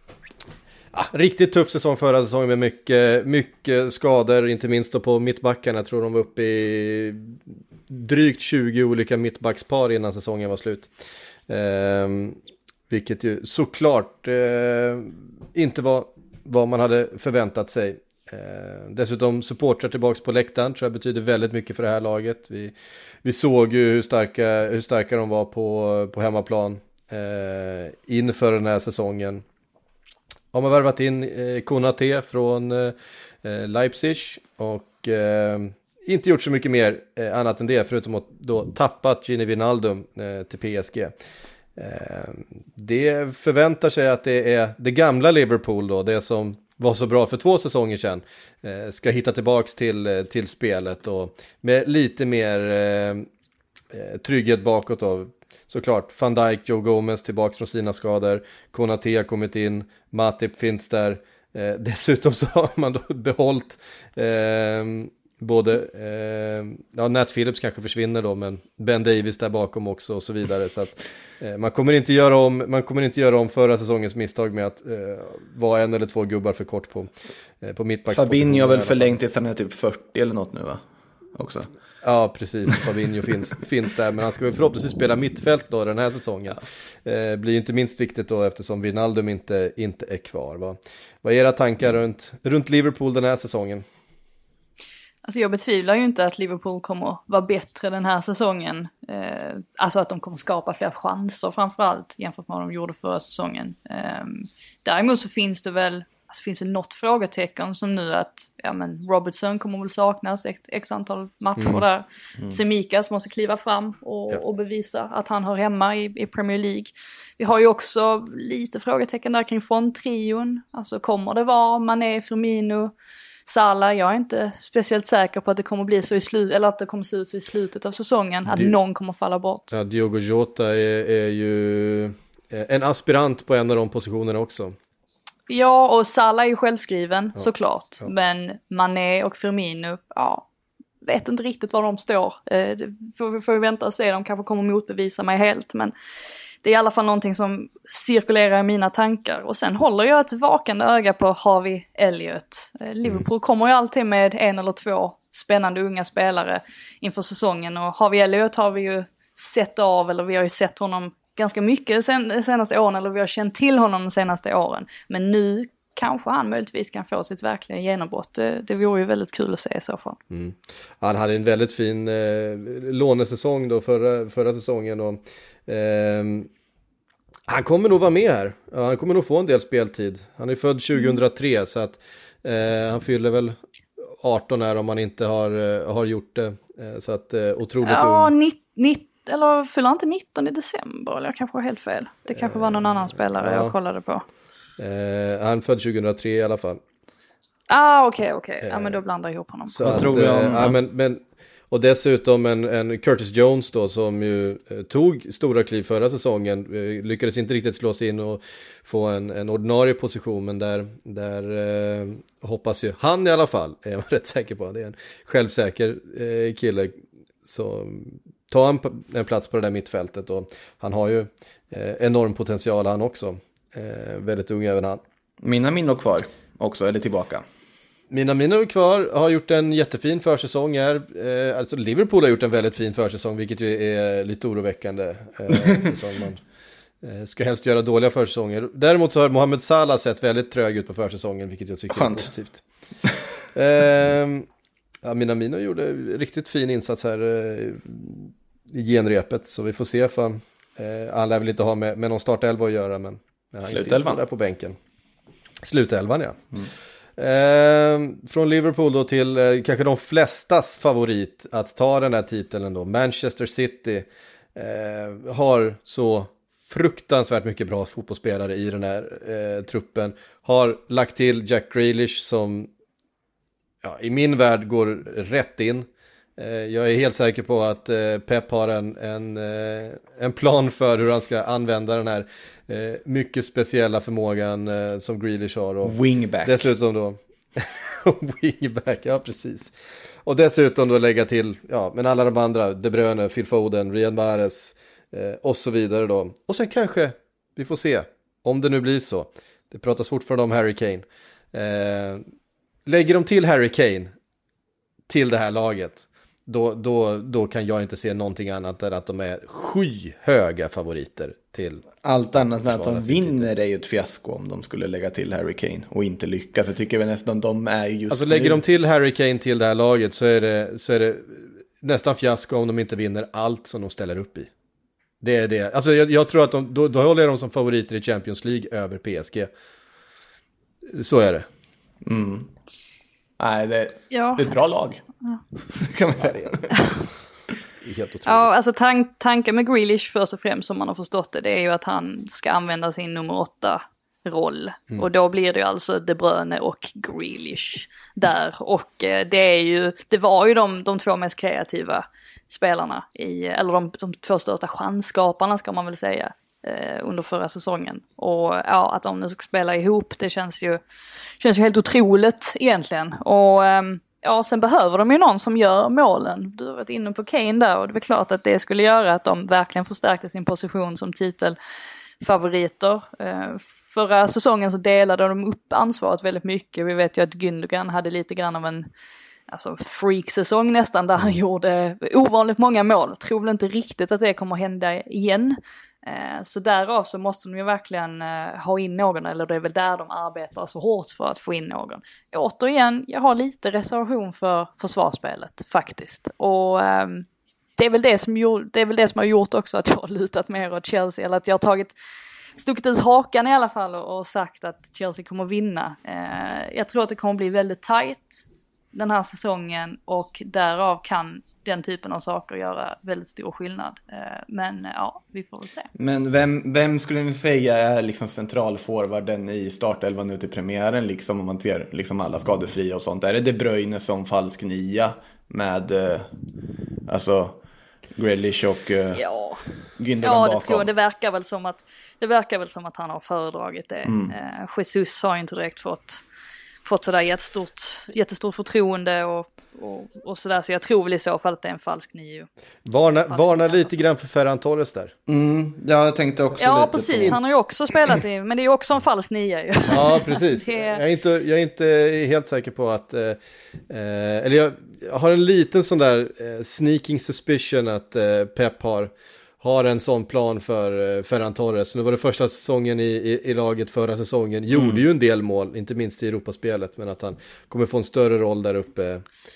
Ah, riktigt tuff säsong förra säsongen med mycket, mycket skador, inte minst då på mittbackarna. Jag tror de var uppe i drygt tjugo olika mittbackspar innan säsongen var slut. Eh, vilket ju såklart eh, inte var vad man hade förväntat sig. Eh, dessutom supportrar tillbaka på läktaren tror jag betyder väldigt mycket för det här laget. Vi, vi såg ju hur starka, hur starka de var på, på hemmaplan eh, inför den här säsongen. Har man värvat in eh, Konaté från eh, Leipzig och eh, inte gjort så mycket mer eh, annat än det, förutom att då tappat Gini Wijnaldum eh, till P S G. Eh, det förväntar sig att det är det gamla Liverpool då, det som var så bra för två säsonger sedan, eh, ska hitta tillbaks till, till spelet och med lite mer eh, trygghet bakåt då. Såklart, Van Dijk, Joe Gomez tillbaka från sina skador. Konaté har kommit in. Matip finns där. Eh, dessutom så har man då behållit eh, både... Eh, ja, Nat Phillips kanske försvinner då, men Ben Davis där bakom också och så vidare. Så att eh, man kommer inte göra om man kommer inte göra om förra säsongens misstag med att eh, vara en eller två gubbar för kort på, eh, på mittbackspositionen. Fabinho har väl förlängt tills han är typ fyrtio eller något nu, va? Också. Ja, precis. Fabinho finns, finns där, men han ska väl förhoppningsvis spela mittfält då den här säsongen. Ja. Eh, blir ju inte minst viktigt då eftersom Wijnaldum inte, inte är kvar. Va? Vad är era tankar runt, runt Liverpool den här säsongen? Alltså jag betvivlar ju inte att Liverpool kommer vara bättre den här säsongen. Eh, alltså att de kommer skapa fler chanser framförallt jämfört med vad de gjorde förra säsongen. Eh, däremot så finns det väl alltså finns det något frågetecken som nu att ja, men Robertson kommer väl saknas ett x antal matcher mm. där. Mm. Tsimikas måste kliva fram och, ja. och bevisa att han hör hemma i, i Premier League. Vi har ju också lite frågetecken där kring fronttrion. Alltså kommer det vara Mané, Firmino, Salah? Jag är inte speciellt säker på att det kommer bli så i slut eller att det kommer se ut så i slutet av säsongen att Di- någon kommer falla bort. Ja, Diogo Jota är, är ju en aspirant på en av de positionerna också. Ja, och Salah är ju självskriven, ja, såklart. Ja. Men Mané och Firmino, ja, vet inte riktigt var de står. Eh, får, får vi vänta och se, de kanske kommer motbevisa mig helt. Men det är i alla fall någonting som cirkulerar i mina tankar. Och sen håller jag ett vakande öga på Harvey Elliott. Eh, Liverpool mm. kommer ju alltid med en eller två spännande unga spelare inför säsongen. Och Harvey Elliott har vi ju sett av, eller vi har ju sett honom ganska mycket de senaste åren, eller vi har känt till honom de senaste åren. Men nu kanske han möjligtvis kan få sitt verkliga genombrott. Det, det vore ju väldigt kul att se i så fall. Mm. Han hade en väldigt fin eh, lånesäsong då förra, förra säsongen. Och, eh, han kommer nog vara med här. Ja, han kommer nog få en del speltid. Han är född tjugohundratre mm. så att eh, han fyller väl arton här om han inte har, har gjort det. Eh, så att eh, otroligt ja, ung. nittio Eller fyller inte nitton i december? Eller jag kanske var helt fel. Det kanske var någon annan spelare ja. jag kollade på. Eh, han född tjugohundratre i alla fall. Ah, okej, okay, okej. Okay. Ja, men då blandar jag ihop honom. Så att, tror jag om, ja, men, men, och dessutom en, en Curtis Jones då som ju eh, tog stora kliv förra säsongen. Eh, lyckades inte riktigt slå sig in och få en, en ordinarie position. Men där, där eh, hoppas ju han i alla fall, är jag rätt säker på. Det är en självsäker eh, kille. Så ta en, en plats på det där mittfältet. Och han har ju eh, enorm potential han också. Eh, väldigt ung även han. Mina minnor kvar också, eller tillbaka? Mina minnor kvar, har gjort en jättefin försäsong här. Eh, alltså Liverpool har gjort en väldigt fin försäsong, vilket ju är lite oroväckande. Eh, som man eh, ska helst göra dåliga försäsonger. Däremot så har Mohamed Salah sett väldigt trög ut på försäsongen, vilket jag tycker Skönt. är positivt. Eh, ja, mina minnor gjorde riktigt fin insats här. i genrepet, så vi får se för eh, alla vill inte ha med, med någon startelva att göra, men ja, slutelvan där på bänken. Slutelvan, ja. Mm. Eh, från Liverpool då till eh, kanske de flestas favorit att ta den här titeln då. Manchester City eh, har så fruktansvärt mycket bra fotbollsspelare i den här eh, truppen. Har lagt till Jack Grealish som ja, i min värld går rätt in. Eh, jag är helt säker på att eh, Pep har en, en, eh, en plan för hur han ska använda den här eh, mycket speciella förmågan eh, som Grealish har. Och wingback. Dessutom då wingback, ja precis. Och dessutom då lägga till, ja, men alla de andra, De Bruyne, Phil Foden, Riyad Mahrez eh, och så vidare då. Och sen kanske, vi får se, om det nu blir så. Det pratas fortfarande om Harry Kane. Eh, lägger de till Harry Kane till det här laget, då, då, då kan jag inte se någonting annat än att de är skyhöga favoriter till. Allt annat än att de vinner är ju ett fiasko om de skulle lägga till Harry Kane och inte lyckas. Jag tycker väl nästan de är just alltså lägger nu... de till Harry Kane till det här laget så är det, så är det nästan fiasko om de inte vinner allt som de ställer upp i. Det är det. Alltså jag, jag tror att de, då, då håller de som favoriter i Champions League över P S G. Så är det. Mm. Nej, det, ja. det är ett bra lag. Ja. Kan man säga. Helt otroligt. Ja, alltså tank, tanken med Grealish först och främst som man har förstått det, det är ju att han ska använda sin nummer åtta roll. Mm. Och då blir det ju alltså De Bruyne och Grealish där. Och eh, det är ju, det var ju de, de två mest kreativa spelarna i, eller de, de två största chansskaparna ska man väl säga, eh, under förra säsongen. Och ja, att de nu ska spela ihop, det känns ju, känns ju helt otroligt egentligen. Och ehm, ja, sen behöver de ju någon som gör målen. Du har varit inne på Kane där och det är klart att det skulle göra att de verkligen förstärkte sin position som titelfavoriter. Eh, förra säsongen så delade de upp ansvaret väldigt mycket. Vi vet ju att Gündogan hade lite grann av en alltså freak-säsong nästan där han gjorde ovanligt många mål. Jag tror väl inte riktigt att det kommer hända igen. Eh, så därav så måste de ju verkligen eh, ha in någon, eller det är väl där de arbetar så hårt för att få in någon. Återigen, jag har lite reservation för försvarsspelet faktiskt. Och eh, det är väl det som gjort, det är väl det som har gjort också att jag har lutat mer åt Chelsea, eller att jag har tagit stuckit ut hakan i alla fall och, och sagt att Chelsea kommer vinna. Eh, jag tror att det kommer bli väldigt tajt den här säsongen och därav kan den typen av saker göra väldigt stor skillnad. Men ja, vi får väl se. Men vem, vem skulle ni säga är liksom centralforwarden i startelvan nu till premiären, liksom om man ser liksom alla skadefria och sånt? Är det De Bruyne som falsk nia med eh, alltså Grealish och eh, ja. Gündogan ja, det bakom? tror jag. Det verkar väl som att det verkar väl som att han har föredragit det. Mm. Eh, Jesus har inte direkt fått fått sådär jättestort, jättestort förtroende och, och, och sådär, så jag tror väl i så fall att det är en falsk nio. Varna, varna lite grann för Ferran Torres där. Mm, ja, jag tänkte också ja, lite precis, på... han har ju också spelat i, men det är ju också en falsk nio ju. Ja, precis. Alltså, det... jag, är inte, jag är inte helt säker på att, eh, eller jag, jag har en liten sån där eh, sneaking suspicion att eh, Pep har har en sån plan för eh, Ferran Torres. Nu var det första säsongen i, i, i laget förra säsongen. Gjorde mm. ju en del mål, inte minst i Europaspelet. Men att han kommer få en större roll där uppe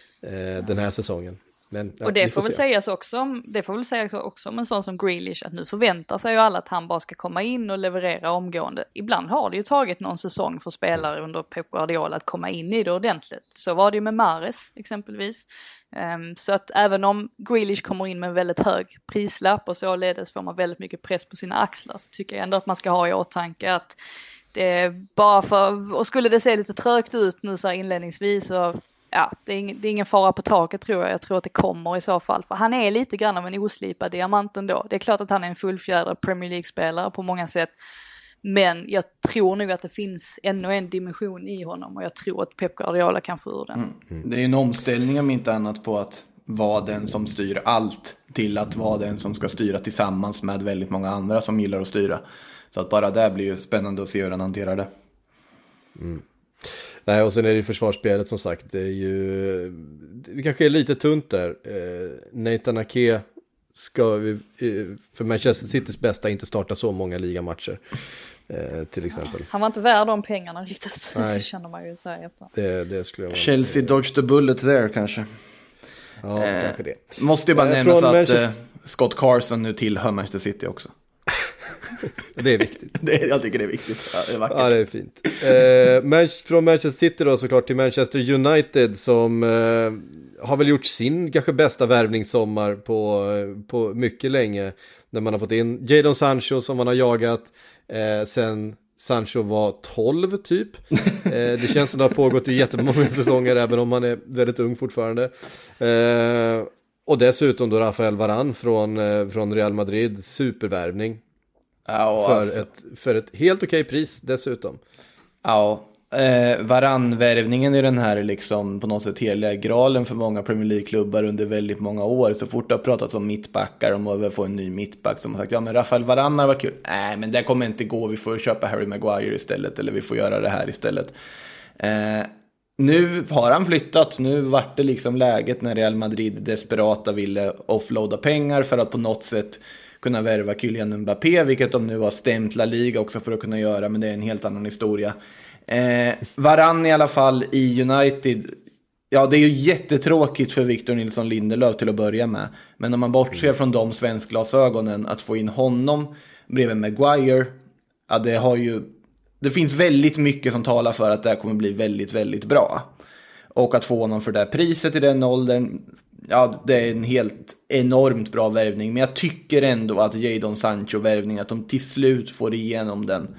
eh, den här säsongen. Men, ja, och det får, får väl sägas också, det får väl sägas också om en sån som Grealish, att nu förväntar sig ju alla att han bara ska komma in och leverera omgående. Ibland har det ju tagit någon säsong för spelare under Pep Guardiola att komma in i det ordentligt. Så var det ju med Mahrez exempelvis. Um, så att även om Grealish kommer in med en väldigt hög prislapp och således får man väldigt mycket press på sina axlar, så tycker jag ändå att man ska ha i åtanke att det är bara för, och skulle det se lite trögt ut nu så här inledningsvis, så ja, det är, ing, det är ingen fara på taket tror jag. Jag tror att det kommer i så fall. För han är lite grann av en oslipad diamant ändå. Det är klart att han är en fullfjädrad Premier League-spelare på många sätt. Men jag tror nog att det finns ännu en dimension i honom. Och jag tror att Pep Guardiola kan få ur den. Mm. Mm. Det är ju en omställning om inte annat på att vara den som styr allt till att vara den som ska styra tillsammans med väldigt många andra som gillar att styra. Så att bara det blir ju spännande att se hur han hanterar det. Mm. Nej, och sen är det ju försvarsspelet som sagt. Det är ju, det kanske är lite tunt där. Eh, Nathan Ake ska vi, för Manchester Citys bästa inte starta så många ligamatcher. Eh, till exempel. Han var inte värd de pengarna riktigt. Nej. Det känner man ju säga efter. Det, det skulle jag Chelsea dodged the bullet there kanske. Ja, eh, kanske det. Måste ju bara eh, nämnas att Manchester... eh, Scott Carson nu tillhör Manchester City också. Det är viktigt. det, jag tycker det är viktigt. Ja, det är vackert. Ja, det är fint. Eh, man, från Manchester City då såklart till Manchester United som eh, har väl gjort sin kanske bästa värvningssommar på, på mycket länge. När man har fått in Jadon Sancho som man har jagat eh, sen Sancho var tolv typ. eh, det känns som det har pågått i jättemånga säsonger även om man är väldigt ung fortfarande. Eh, och dessutom då Rafael Varane från, eh, från Real Madrid, supervärvning. Ja, för, alltså. ett, för ett helt okej pris dessutom. Ja, eh, Varane-värvningen är den här liksom på något sätt heliga gralen för många Premier League-klubbar under väldigt många år. Så fort det har pratats om mittbackar och man vill få en ny mittback som har sagt, ja men Rafael Varane har varit kul. Nej, men det kommer inte gå, vi får köpa Harry Maguire istället eller vi får göra det här istället. Eh, nu har han flyttat, nu vart det liksom läget när Real Madrid desperata ville offloada pengar för att på något sätt kunna värva Kylian Mbappé, vilket de nu har stämt La Liga också för att kunna göra, men det är en helt annan historia. Eh, Varane i alla fall i United, ja det är ju jättetråkigt för Victor Nilsson Lindelöf till att börja med, men om man bortser från de svenskglasögonen, att få in honom bredvid Maguire, ja det har ju, det finns väldigt mycket som talar för att det här kommer bli väldigt, väldigt bra. Och att få honom för det här priset i den åldern, ja det är en helt enormt bra värvning. Men jag tycker ändå att Jadon Sancho-värvning, att de till slut får igenom den,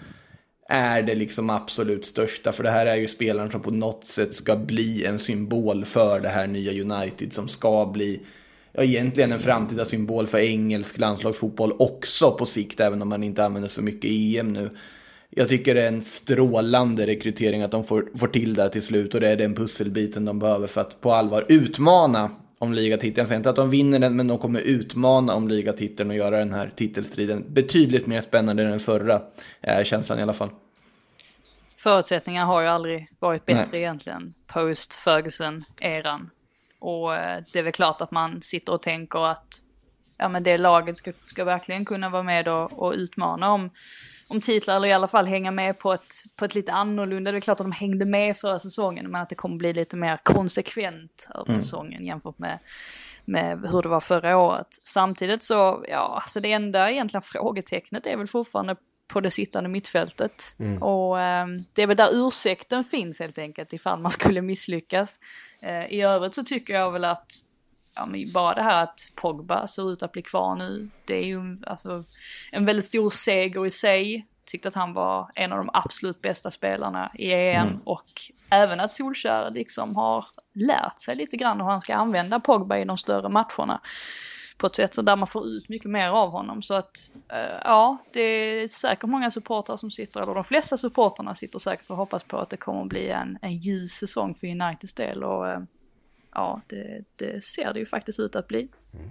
är det liksom absolut största. För det här är ju spelaren som på något sätt ska bli en symbol för det här nya United, som ska bli, ja, egentligen en framtida symbol för engelsk landslagsfotboll också på sikt, även om man inte använder så mycket i E M nu. Jag tycker det är en strålande rekrytering att de får, får till det till slut, och det är den pusselbiten de behöver för att på allvar utmana om ligatiteln. Jag säger inte att de vinner den, men de kommer utmana om ligatiteln och göra den här titelstriden betydligt mer spännande än den förra, är känslan i alla fall. Förutsättningarna har ju aldrig varit bättre Nej. egentligen post Ferguson-eran. Och det är väl klart att man sitter och tänker att ja, men det laget ska, ska verkligen kunna vara med och, och utmana om om titlar, eller i alla fall hänga med på ett, på ett lite annorlunda. Det är klart att de hängde med förra säsongen, men att det kommer bli lite mer konsekvent över mm. säsongen jämfört med, med hur det var förra året. Samtidigt så, ja, alltså det enda egentligen frågetecknet är väl fortfarande på det sittande mittfältet. Mm. Och eh, det är väl där ursäkten finns helt enkelt ifall man skulle misslyckas. Eh, I övrigt så tycker jag väl att ja, men bara det här att Pogba ser ut att bli kvar nu, det är ju alltså en väldigt stor seger i sig. Tyckte att han var en av de absolut bästa spelarna i E M mm. och även att Solskjær liksom har lärt sig lite grann hur han ska använda Pogba i de större matcherna på ett sätt där man får ut mycket mer av honom. Så att äh, ja, det är säkert många supportrar som sitter, eller de flesta supportrarna sitter säkert och hoppas på att det kommer att bli en, en ljus säsong för Uniteds del, och äh, ja, det, det ser det ju faktiskt ut att bli. Mm.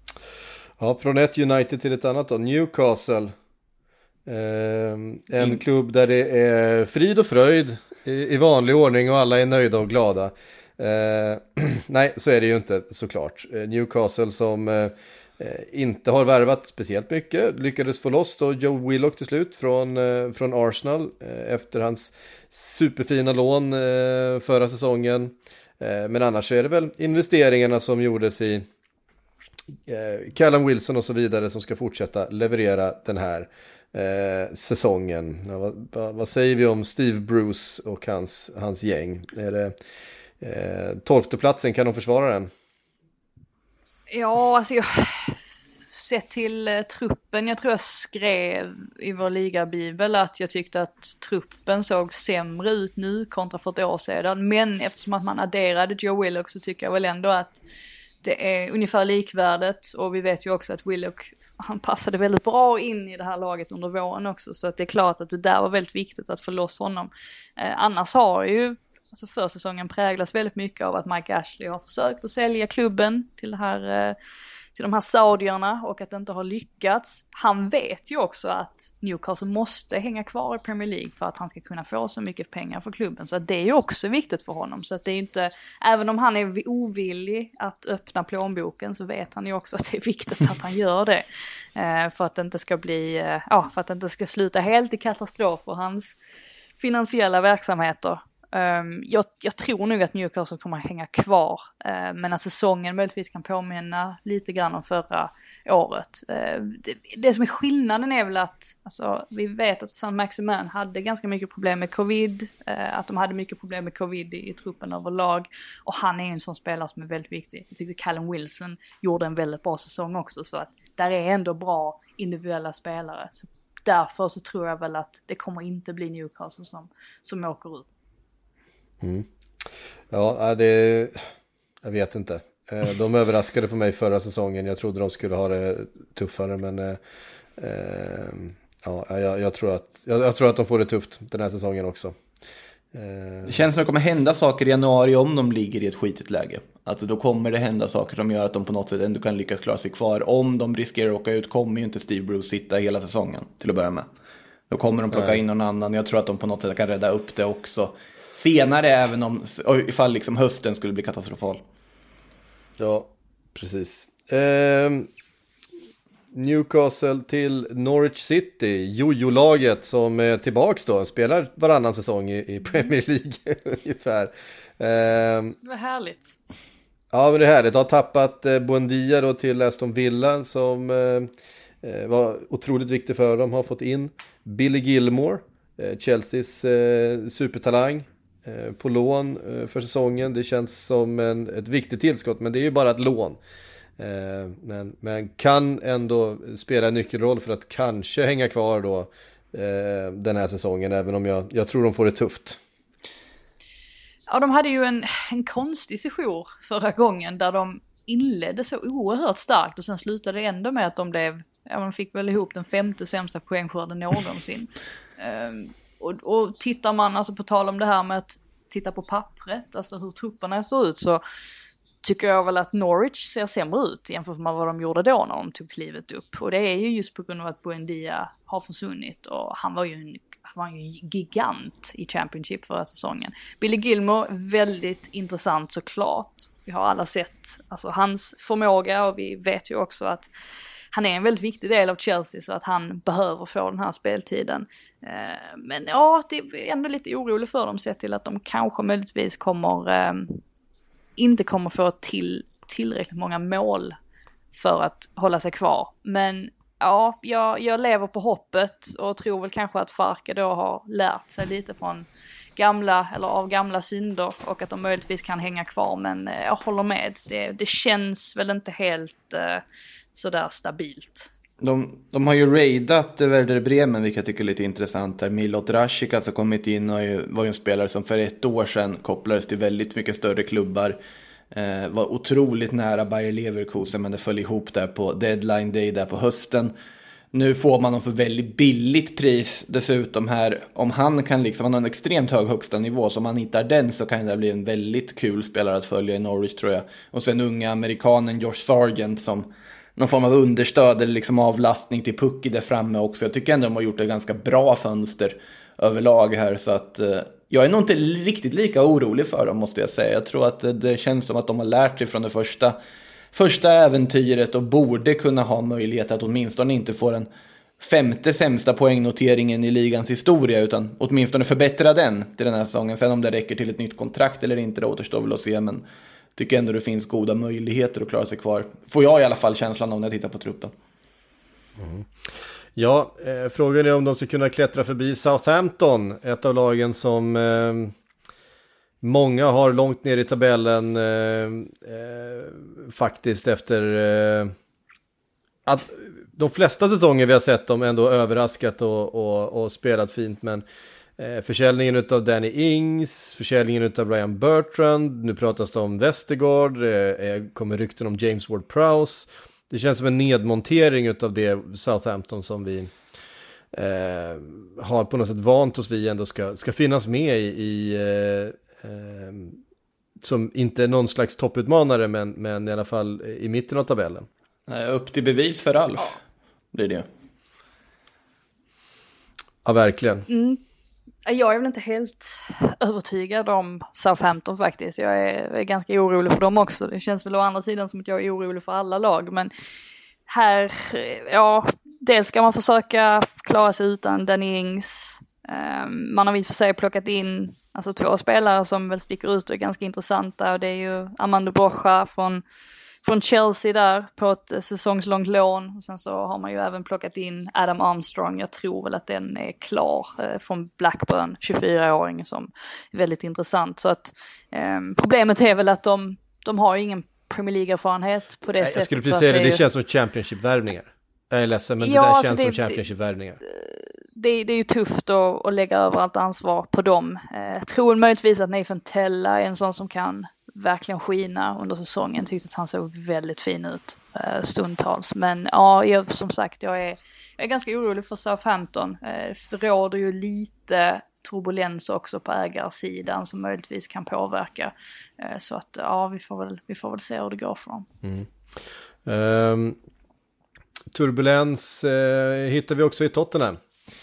Ja, från ett United till ett annat då. Newcastle. Eh, en mm. klubb där det är frid och fröjd i, i vanlig ordning och alla är nöjda och glada. Eh, nej, så är det ju inte såklart. Eh, Newcastle som eh, inte har värvat speciellt mycket. Lyckades få loss då Joe Willock till slut från, eh, från Arsenal eh, efter hans superfina lån eh, förra säsongen. Men annars är det väl investeringarna som gjordes i eh, Callum Wilson och så vidare som ska fortsätta leverera den här eh, säsongen. Ja, vad, vad, vad säger vi om Steve Bruce och hans, hans gäng? Är det eh, tolfte platsen, kan de försvara den? Ja, alltså jag sett till eh, truppen, jag tror jag skrev i vår ligabibel att jag tyckte att truppen såg sämre ut nu kontra för ett år sedan, men eftersom att man adderade Joe Willock så tycker jag väl ändå att det är ungefär likvärdigt, och vi vet ju också att Willock, han passade väldigt bra in i det här laget under våren också, så att det är klart att det där var väldigt viktigt att få loss honom. Eh, annars har ju alltså försäsongen präglas väldigt mycket av att Mike Ashley har försökt att sälja klubben till det här eh, till de här saudierna och att det inte har lyckats. Han vet ju också att Newcastle måste hänga kvar i Premier League för att han ska kunna få så mycket pengar för klubben. Så att det är ju också viktigt för honom. Så att det är inte, även om han är ovillig att öppna plånboken, så vet han ju också att det är viktigt att han gör det. Eh, för att det inte ska bli, eh, ja, för att det inte ska sluta helt i katastrof för hans finansiella verksamheter. Um, jag, jag tror nog att Newcastle kommer att hänga kvar, uh, men att säsongen möjligtvis kan påminna lite grann om förra året. Uh, det, det som är skillnaden är väl att alltså, vi vet att Saint-Maximin hade ganska mycket problem med covid, uh, att de hade mycket problem med covid i, i truppen överlag, och han är en sån spelare som är väldigt viktig. Jag tyckte Callum Wilson gjorde en väldigt bra säsong också, så att där är ändå bra individuella spelare. Så därför så tror jag väl att det kommer inte bli Newcastle som, som åker ut. Mm. Ja, det, jag vet inte. De överraskade på mig förra säsongen. Jag trodde de skulle ha det tuffare, men eh, ja, jag, jag, tror att, jag, jag tror att de får det tufft den här säsongen också. Det känns som att det kommer hända saker i januari om de ligger i ett skitigt läge. Att då kommer det hända saker som gör att de på något sätt ändå kan lyckas klara sig kvar. Om de riskerar att åka ut kommer ju inte Steve Bruce sitta hela säsongen till att börja med. Då kommer de plocka in någon annan. Jag tror att de på något sätt kan rädda upp det också senare, även om ifall liksom hösten skulle bli katastrofal. Ja, precis. Eh, Newcastle till Norwich City, jojo-laget som är tillbaks då, spelar varannan säsong i, i Premier League ungefär. Eh, det var härligt. Ja, men det är härligt. De har tappat eh, Buendia då till Aston Villa som eh, var otroligt viktig för dem. Har fått in Billy Gilmore, eh, Chelseas eh, supertalang, på lån för säsongen. Det känns som en, ett viktigt tillskott, men det är ju bara ett lån. Eh, men, men kan ändå spela en nyckelroll för att kanske hänga kvar då eh, den här säsongen, även om jag, jag tror de får det tufft. Ja, de hade ju en, en konstig sejour förra gången där de inledde så oerhört starkt och sen slutade det ändå med att de blev, ja, de fick väl ihop den femte sämsta poängskörden någonsin. eh, Och, och tittar man, alltså på tal om det här med att titta på pappret, alltså hur trupperna ser ut, så tycker jag väl att Norwich ser sämre ut jämfört med vad de gjorde då när de tog klivet upp. Och det är ju just på grund av att Buendia har försvunnit, och han var ju en, han var ju en gigant i Championship förra säsongen. Billy Gilmore, väldigt intressant såklart. Vi har alla sett alltså, hans förmåga, och vi vet ju också att han är en väldigt viktig del av Chelsea, så att han behöver få den här speltiden. Men ja, det är ändå lite orolig för dem, sett till att de kanske möjligtvis kommer eh, inte kommer få till tillräckligt många mål för att hålla sig kvar. Men ja, jag, jag lever på hoppet och tror väl kanske att Farke då har lärt sig lite från gamla, eller av gamla synder, och att de möjligtvis kan hänga kvar. Men eh, jag håller med, det, det känns väl inte helt eh, sådär stabilt. De, de har ju raidat Werder Bremen, vilket jag tycker är lite intressant här. Milot Rashica som kommit in och ju, var ju en spelare som för ett år sedan kopplades till väldigt mycket större klubbar. Eh, var otroligt nära Bayer Leverkusen, men det föll ihop där på deadline day där på hösten. Nu får man dem för väldigt billigt pris dessutom här. Om han kan liksom, han har en extremt hög högsta nivå, så om han hittar den så kan det bli en väldigt kul spelare att följa i Norwich, tror jag. Och sen unga amerikanen Josh Sargent som någon form av understöd eller liksom avlastning till Pucki där framme också. Jag tycker ändå de har gjort ett ganska bra fönster överlag här, så att eh, jag är nog inte riktigt lika orolig för dem, måste jag säga. Jag tror att det, det känns som att de har lärt sig från det första första äventyret och borde kunna ha möjlighet att åtminstone inte få den femte sämsta poängnoteringen i ligans historia, utan åtminstone förbättra den till den här säsongen. Sen om det räcker till ett nytt kontrakt eller inte, det återstår väl att se, men tycker ändå det finns goda möjligheter att klara sig kvar. Får jag i alla fall känslan av när jag tittar på truppen. Mm. Ja, eh, frågan är om de ska kunna klättra förbi Southampton, ett av lagen som eh, många har långt ner i tabellen eh, eh, faktiskt efter eh, att de flesta säsonger vi har sett dem ändå överraskat och, och, och spelat fint, men eh, försäljningen utav Danny Ings, försäljningen utav Ryan Bertrand, nu pratas det om Vestergaard, eh, kommer rykten om James Ward-Prowse. Det känns som en nedmontering utav det Southampton som vi eh, har på något sätt vant oss vi ändå ska, ska finnas med i, i eh, eh, som inte är någon slags topputmanare, men, men i alla fall i mitten av tabellen. Nej, upp till bevis för Alf, ja. Blir det. Ja, verkligen. Mm. Jag är väl inte helt övertygad om Southampton faktiskt. Jag är, är ganska orolig för dem också. Det känns väl å andra sidan som att jag är orolig för alla lag. Men här, ja, dels ska man försöka klara sig utan Danny Ings. Um, man har i och för sig plockat in alltså två spelare som väl sticker ut och är ganska intressanta, och det är ju Armando Broja från, från Chelsea där på ett säsongslångt lån, och sen så har man ju även plockat in Adam Armstrong. Jag tror väl att den är klar eh, från Blackburn, tjugofyraåring som är väldigt intressant. Så att um, problemet är väl att de, de har ju ingen Premier League-erfarenhet på det Nej, sättet. Jag skulle precis säga det, det, det ju... känns som Championship-värvningar. Jag är ledsen, men ja, det där alltså känns det, som Championship-värvningar. Det, det är ju tufft att, att lägga över allt ansvar på dem. Jag tror möjligtvis att Nathan Tella är en sån som kan verkligen skina under säsongen. Jag tyckte att han såg väldigt fin ut stundtals. Men ja, jag, som sagt, jag är, jag är ganska orolig för Southampton. Det råder ju lite turbulens också på ägarsidan som möjligtvis kan påverka. Så att ja, vi får väl, vi får väl se hur det går för dem. Mm. Um, turbulens uh, hittar vi också i Tottenham.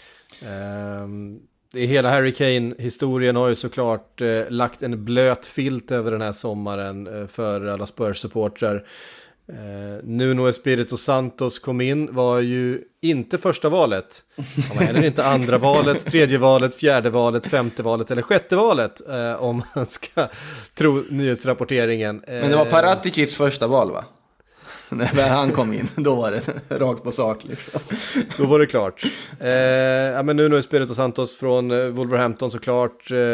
Um, det är hela Harry Kane-historien har ju såklart uh, lagt en blöt filt över den här sommaren uh, för alla Spurs-supportrar. Uh, Nuno Espirito Santos kom in, var ju inte första valet. Han var heller inte andra valet, tredje valet, fjärde valet, femte valet eller sjätte valet, uh, om man ska tro nyhetsrapporteringen. Uh, Men det var Paraticics första val, va? När han kom in, då var det rakt på sak liksom. Då var det klart. Eh, ja, men nu nu är Espirito Santos från eh, Wolverhampton såklart. Eh,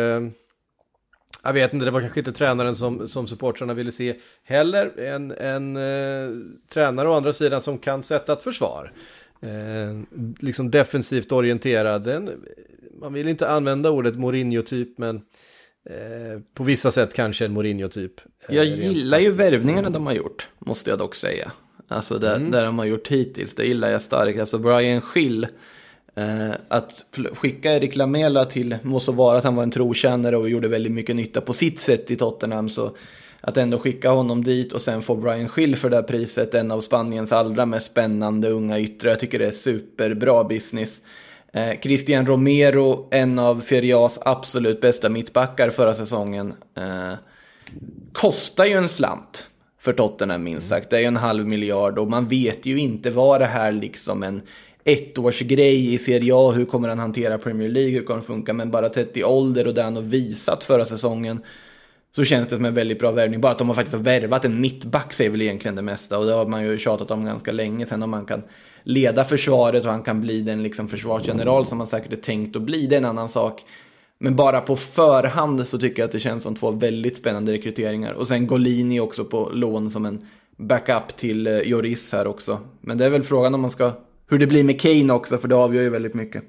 jag vet inte, det var kanske inte tränaren som, som supportrarna ville se heller. En, en eh, tränare å andra sidan som kan sätta ett försvar. Eh, liksom defensivt orienterad. En, man vill inte använda ordet Mourinho-typ, men eh, på vissa sätt kanske en Mourinho-typ. Eh, jag gillar ju värvningarna de har gjort, måste jag dock säga. Alltså det, mm. där de har gjort hittills, det gillar jag starkt. Alltså Brian Schill, eh, att skicka Erik Lamela till, måste vara att han var en trotjänare och gjorde väldigt mycket nytta på sitt sätt i Tottenham, så att ändå skicka honom dit och sen få Brian Schill för det här priset, en av Spaniens allra mest spännande unga yttre. Jag tycker det är superbra business. Eh, Christian Romero, en av Serie A's absolut bästa mittbackar förra säsongen, eh, kostar ju en slant för Tottenham minst sagt. Det är ju en halv miljard och man vet ju inte vad det här liksom en ettårsgrej i Serie A, hur kommer han hantera Premier League, hur kommer det funka, men bara trettio ålder och det han har visat förra säsongen, så känns det som en väldigt bra värvning. Bara att de har faktiskt värvat en mittback säger väl egentligen det mesta, och det har man ju tjatat om ganska länge. Sen om man kan leda försvaret och han kan bli den liksom försvarsgeneral som man säkert är tänkt att bli, det är en annan sak. Men bara på förhand så tycker jag att det känns som två väldigt spännande rekryteringar. Och sen Golini också på lån som en backup till uh, Lloris här också. Men det är väl frågan om man ska, hur det blir med Kane också, för det avgör ju väldigt mycket.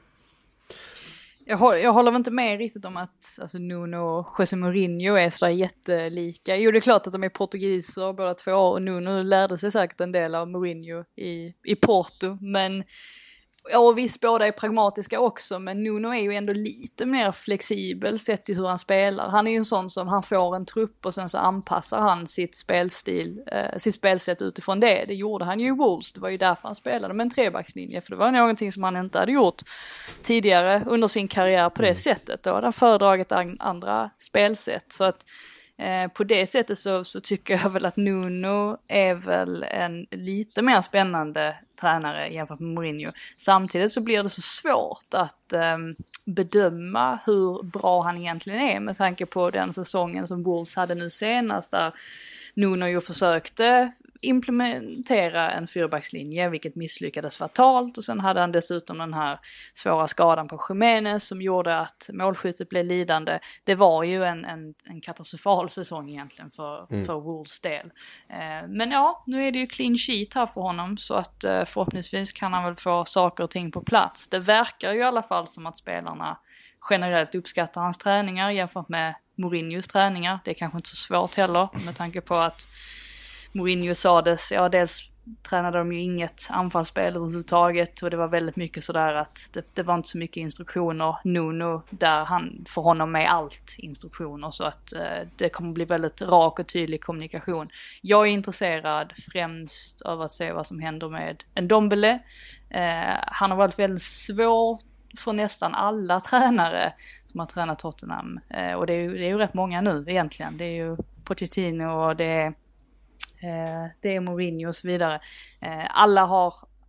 Jag håller, jag håller inte med riktigt om att alltså, Nuno och José Mourinho är så jättelika. Jo, det är klart att de är portugiser båda två, och Nuno lärde sig säkert en del av Mourinho i, i Porto. Men ja, visst, båda är pragmatiska också, men Nuno är ju ändå lite mer flexibel sett till hur han spelar. Han är ju en sån som, han får en trupp och sen så anpassar han sitt spelstil, eh, sitt spelsätt utifrån det. Det gjorde han ju i Wolves, det var ju därför han spelade med en trebackslinje, för det var någonting som han inte hade gjort tidigare under sin karriär på det sättet. Då hade han föredragit andra spelsätt, så att Eh, på det sättet så, så tycker jag väl att Nuno är väl en lite mer spännande tränare jämfört med Mourinho. Samtidigt så blir det så svårt att eh, bedöma hur bra han egentligen är med tanke på den säsongen som Wolves hade nu senast, där Nuno ju försökte implementera en fyrbackslinje, vilket misslyckades fatalt, och sen hade han dessutom den här svåra skadan på Jimenez som gjorde att målskyttet blev lidande. Det var ju en, en, en katastrofal säsong egentligen för, mm. för Wolves del. Eh, men ja, nu är det ju clean sheet här för honom, så att eh, förhoppningsvis kan han väl få saker och ting på plats. Det verkar ju i alla fall som att spelarna generellt uppskattar hans träningar jämfört med Mourinhos träningar. Det är kanske inte så svårt heller med tanke på att Mourinho sades, ja dels tränade de ju inget anfallsspel överhuvudtaget, och det var väldigt mycket sådär att det, det var inte så mycket instruktioner. Nuno, där han, för honom är allt instruktioner, så att eh, det kommer bli väldigt rak och tydlig kommunikation. Jag är intresserad främst av att se vad som händer med Ndombele. Eh, han har varit väldigt svår för nästan alla tränare som har tränat Tottenham, eh, och det är, ju, det är ju rätt många nu egentligen. Det är ju Pochettino och det är Det är Mourinho och så vidare. Alla har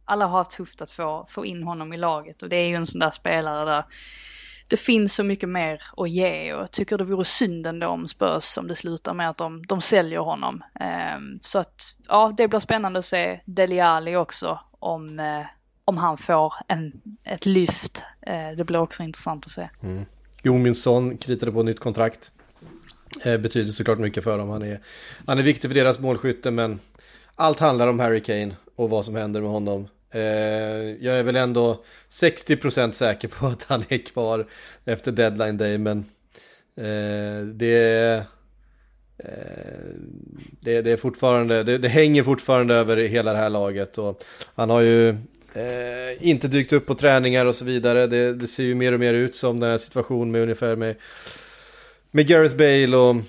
alla har haft tufft att få, få in honom i laget. Och det är ju en sån där spelare där det finns så mycket mer att ge. Och jag tycker det vore synd ändå om Spurs om det slutar med att de, de säljer honom. Um, så att ja, det blir spännande att se Dele Alli också om, uh, om han får en, ett lyft. Uh, det blir också intressant att se. Mm. Jominsson kritade på nytt kontrakt. Eh, betyder såklart mycket för dem. Han är, han är viktig för deras målskytte, men allt handlar om Harry Kane och vad som händer med honom. Eh, jag är väl ändå sextio procent säker på att han är kvar efter deadline day, men eh, det, eh, det, det är fortfarande det, det hänger fortfarande över hela det här laget, och han har ju eh, inte dykt upp på träningar och så vidare. Det, det ser ju mer och mer ut som den här situationen med ungefär med med Gareth Bale och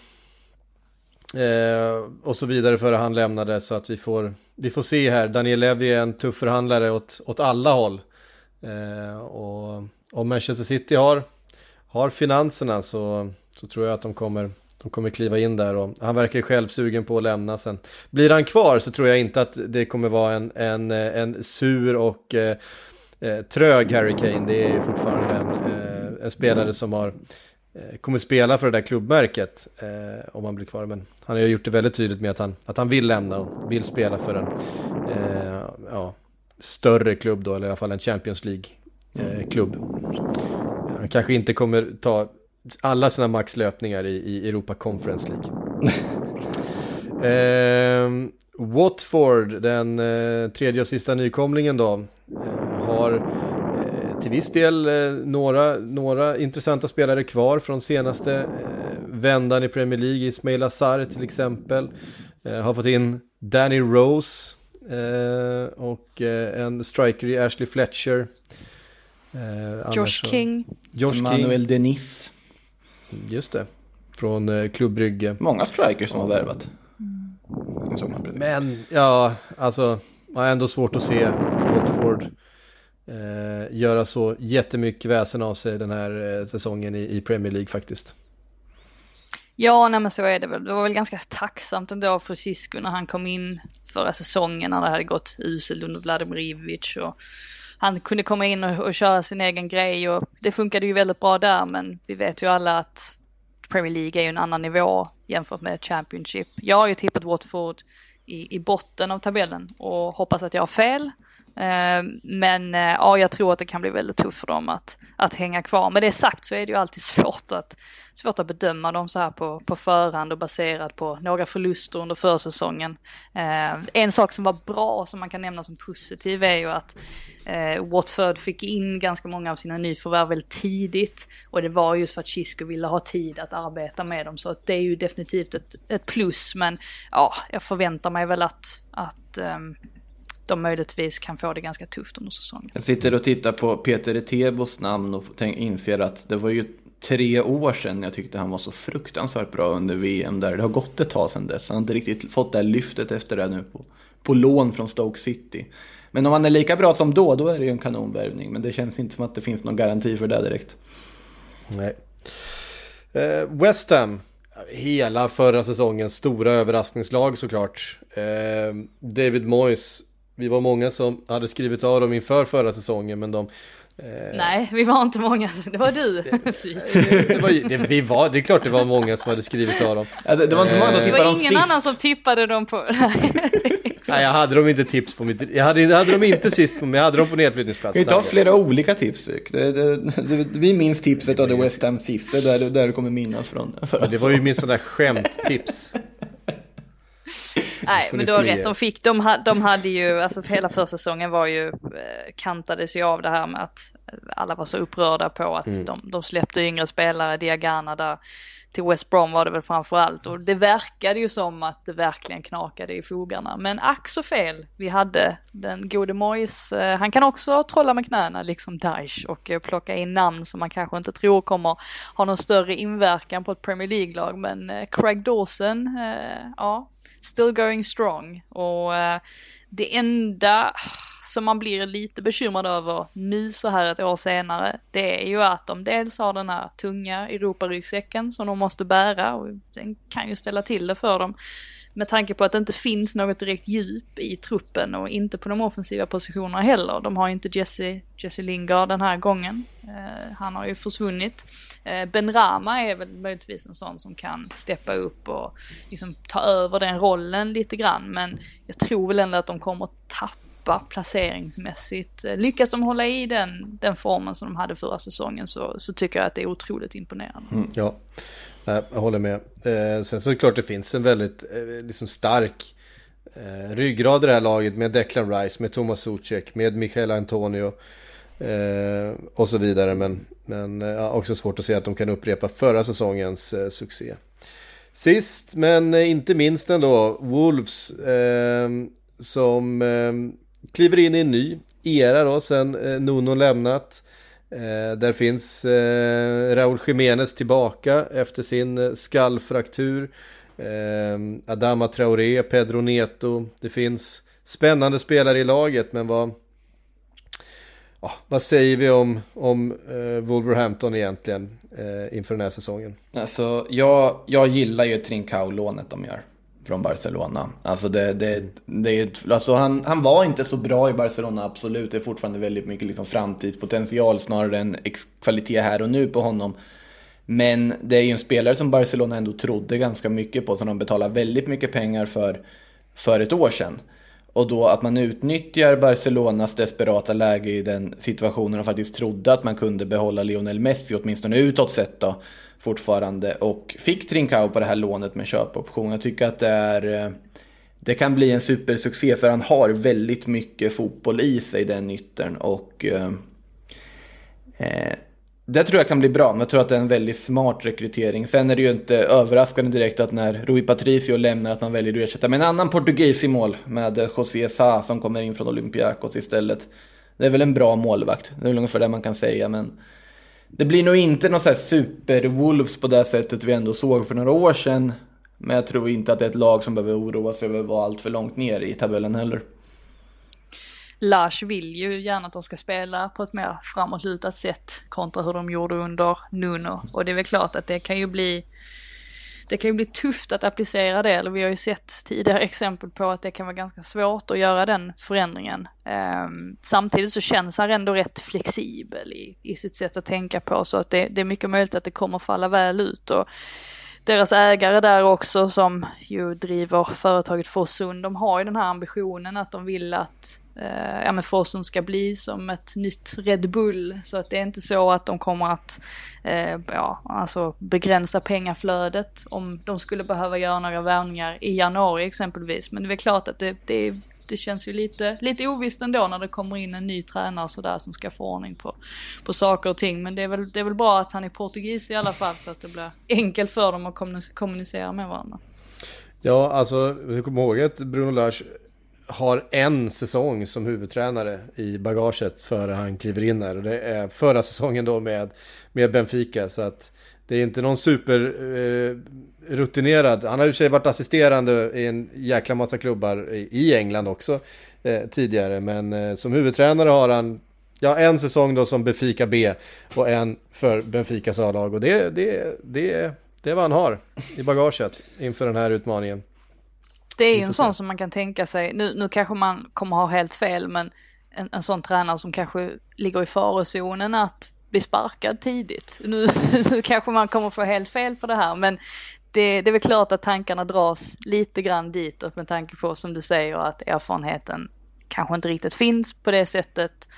Eh, och så vidare före han lämnade, så att vi får, vi får se här. Daniel Levy är en tuff förhandlare åt, åt alla håll, eh, och om Manchester City har, har finanserna så, så tror jag att de kommer, de kommer kliva in där, och han verkar själv sugen på att lämna. Sen blir han kvar så tror jag inte att det kommer vara en, en, en sur och eh, trög Harry Kane. Det är fortfarande en, eh, en spelare som har kommer spela för det där klubbmärket eh, om han blir kvar, men han har ju gjort det väldigt tydligt med att han, att han vill lämna och vill spela för en eh, ja, större klubb då, eller i alla fall en Champions League eh, klubb. Han kanske inte kommer ta alla sina maxlöpningar i, i Europa Conference League. eh, Watford, den eh, tredje och sista nykomlingen då, eh, har till viss del eh, några, några intressanta spelare kvar från senaste eh, vändan i Premier League. Ismail Assar till exempel. Eh, har fått in Danny Rose eh, och eh, en striker i Ashley Fletcher. Eh, Josh så, King. Josh Manuel King. Denis. Just det. Från eh, Klubb Brygge. Många strikers som har värvat. Mm. Men ja, alltså man har ändå svårt att se Watford Eh, göra så jättemycket väsen av sig den här eh, säsongen i, i Premier League faktiskt. Ja, nej, men så är det väl. Det var väl ganska tacksamt ändå för Xisco när han kom in förra säsongen, när det hade gått uselt under Vladimir Ivic, och han kunde komma in och, och köra sin egen grej, och det funkade ju väldigt bra där, men vi vet ju alla att Premier League är ju en annan nivå jämfört med Championship. Jag har ju tippat Watford i, i botten av tabellen och hoppas att jag har fel. Men ja, jag tror att det kan bli väldigt tufft för dem att, att hänga kvar. Men det sagt så är det ju alltid svårt att, svårt att bedöma dem så här på, på förhand och baserat på några förluster under försäsongen. Eh, en sak som var bra som man kan nämna som positiv är ju att eh, Watford fick in ganska många av sina nyförvärv väldigt tidigt. Och det var just för att Xisco ville ha tid att arbeta med dem. Så det är ju definitivt ett, ett plus. Men ja, jag förväntar mig väl att... att um, de möjligtvis kan få det ganska tufft under säsongen. Jag sitter och tittar på Peter Etebos namn och tänk, inser att det var ju tre år sedan jag tyckte han var så fruktansvärt bra under V M där. Det har gått ett tag sedan dess. Han har inte riktigt fått det här lyftet efter det nu på, på lån från Stoke City. Men om han är lika bra som då, då är det ju en kanonvärvning. Men det känns inte som att det finns någon garanti för det direkt. Nej. Eh, West Ham, hela förra säsongens stora överraskningslag såklart. Eh, David Moyes, vi var många som hade skrivit av dem inför förra säsongen, men de... Eh... Nej, vi var inte många, det var du. det, det, var, det, vi var, det är klart det var många som hade skrivit av dem. Ja, det, det var inte många som tippade dem sist. Det var ingen annan som tippade dem på... Nej, jag hade dem inte tips på mitt... Jag hade, jag hade dem inte sist på mig, jag hade dem på nedflyttningsplats. Vi tar flera olika tips. Det, det, det, vi minns tipset av The West Ham sist, det där, där det kommer minnas från. Ja, det var ju min sån där skämttips. Nej, men du har rätt. De, fick, de, de hade ju, alltså för hela försäsongen var ju, kantades ju av det här med att alla var så upprörda på att mm. de, de släppte yngre spelare, Diagana där, till West Brom var det väl framförallt. Och det verkade ju som att det verkligen knakade i fogarna. Men ack så fel vi hade den gode Moyes. Han kan också trolla med knäna liksom Daesh och plocka in namn som man kanske inte tror kommer ha någon större inverkan på ett Premier League-lag. Men Craig Dawson, ja... still going strong. Och uh, det enda som man blir lite bekymrad över nu så här ett år senare, det är ju att de dels har den här tunga Europa-ryggsäcken som de måste bära, och den kan ju ställa till det för dem. Med tanke på att det inte finns något direkt djup i truppen och inte på de offensiva positionerna heller. De har ju inte Jesse, Jesse Lingard den här gången. Eh, han har ju försvunnit. Eh, Ben Rama är väl möjligtvis en sån som kan steppa upp och liksom ta över den rollen lite grann. Men jag tror väl ändå att de kommer att tappa placeringsmässigt. Eh, lyckas de hålla i den, den formen som de hade förra säsongen så, så tycker jag att det är otroligt imponerande. Mm, ja. Jag håller med. Eh, sen så är det klart det finns en väldigt eh, liksom stark eh, ryggrad i det här laget med Declan Rice, med Thomas Soucek, med Michael Antonio eh, och så vidare. Men, men eh, också svårt att se att de kan upprepa förra säsongens eh, succé. Sist men inte minst ändå Wolves eh, som eh, kliver in i en ny era då sen eh, Nuno lämnat. Eh, där finns eh, Raúl Jiménez tillbaka efter sin eh, skallfraktur. eh, Adama Traoré, Pedro Neto. Det finns spännande spelare i laget, men vad ja, vad säger vi om, om eh, Wolverhampton egentligen eh, inför den här säsongen? Alltså, jag, jag gillar ju Trincao-lånet de gör från Barcelona. Alltså, det, det, det, alltså han, han var inte så bra i Barcelona, absolut. Det är fortfarande väldigt mycket liksom framtidspotential snarare än kvalitet här och nu på honom. Men det är ju en spelare som Barcelona ändå trodde ganska mycket på, som de betalar väldigt mycket pengar för för ett år sedan. Och då att man utnyttjar Barcelonas desperata läge i den situationen och faktiskt trodde att man kunde behålla Lionel Messi, åtminstone utåt sett då, fortfarande, och fick Trincao på det här lånet med köpoption. Jag tycker att det är det kan bli en supersuccé, för han har väldigt mycket fotboll i sig, den yttern, och eh, eh, det tror jag kan bli bra. Men jag tror att det är en väldigt smart rekrytering. Sen är det ju inte överraskande direkt att när Rui Patricio lämnar att man väljer att ersätta med en annan portugis i mål, med José Sá som kommer in från Olympiakos istället. Det är väl en bra målvakt, det är väl ungefär det man kan säga, men det blir nog inte någon så här super-Wolves på det sättet vi ändå såg för några år sedan. Men jag tror inte att det är ett lag som behöver oroa sig över att vara allt för långt ner i tabellen heller. Lars vill ju gärna att de ska spela på ett mer framåtlutat sätt kontra hur de gjorde under Nuno. Och det är väl klart att det kan ju bli det kan ju bli tufft att applicera det. Eller vi har ju sett tidigare exempel på att det kan vara ganska svårt att göra den förändringen. Um, samtidigt så känns han ändå rätt flexibel i, i sitt sätt att tänka på. Så att det, det är mycket möjligt att det kommer falla väl ut. Och deras ägare där också, som ju driver företaget Fosun, de har ju den här ambitionen att de vill att eh, ja, men Fosun ska bli som ett nytt Red Bull. Så att det är inte så att de kommer att eh, ja, alltså begränsa pengaflödet om de skulle behöva göra några värvningar i januari exempelvis. Men det är väl klart att det, det, det känns ju lite, lite ovisst ändå när det kommer in en ny tränare så där som ska få ordning på, på saker och ting. Men det är, väl, det är väl bra att han är portugis i alla fall, så att det blir enkelt för dem att kommunicera med varandra. Ja, alltså vi kommer ihåg att Bruno Lage har en säsong som huvudtränare i bagaget före han kliver in här, och det är förra säsongen då med, med Benfica, så att det är inte någon super eh, rutinerad. Han har ju sig varit assisterande i en jäkla massa klubbar i, i England också eh, tidigare, men eh, som huvudtränare har han ja, en säsong då som Benfica B och en för Benficas A-lag, och det, det, det, det är vad han har i bagaget inför den här utmaningen. Det är ju en sån som man kan tänka sig, nu, nu kanske man kommer ha helt fel, men en, en sån tränare som kanske ligger i farozonen att bli sparkad tidigt. Nu, nu kanske man kommer få helt fel på det här, men det, det är väl klart att tankarna dras lite grann dit, och med tanke på, som du säger, att erfarenheten kanske inte riktigt finns på det sättet.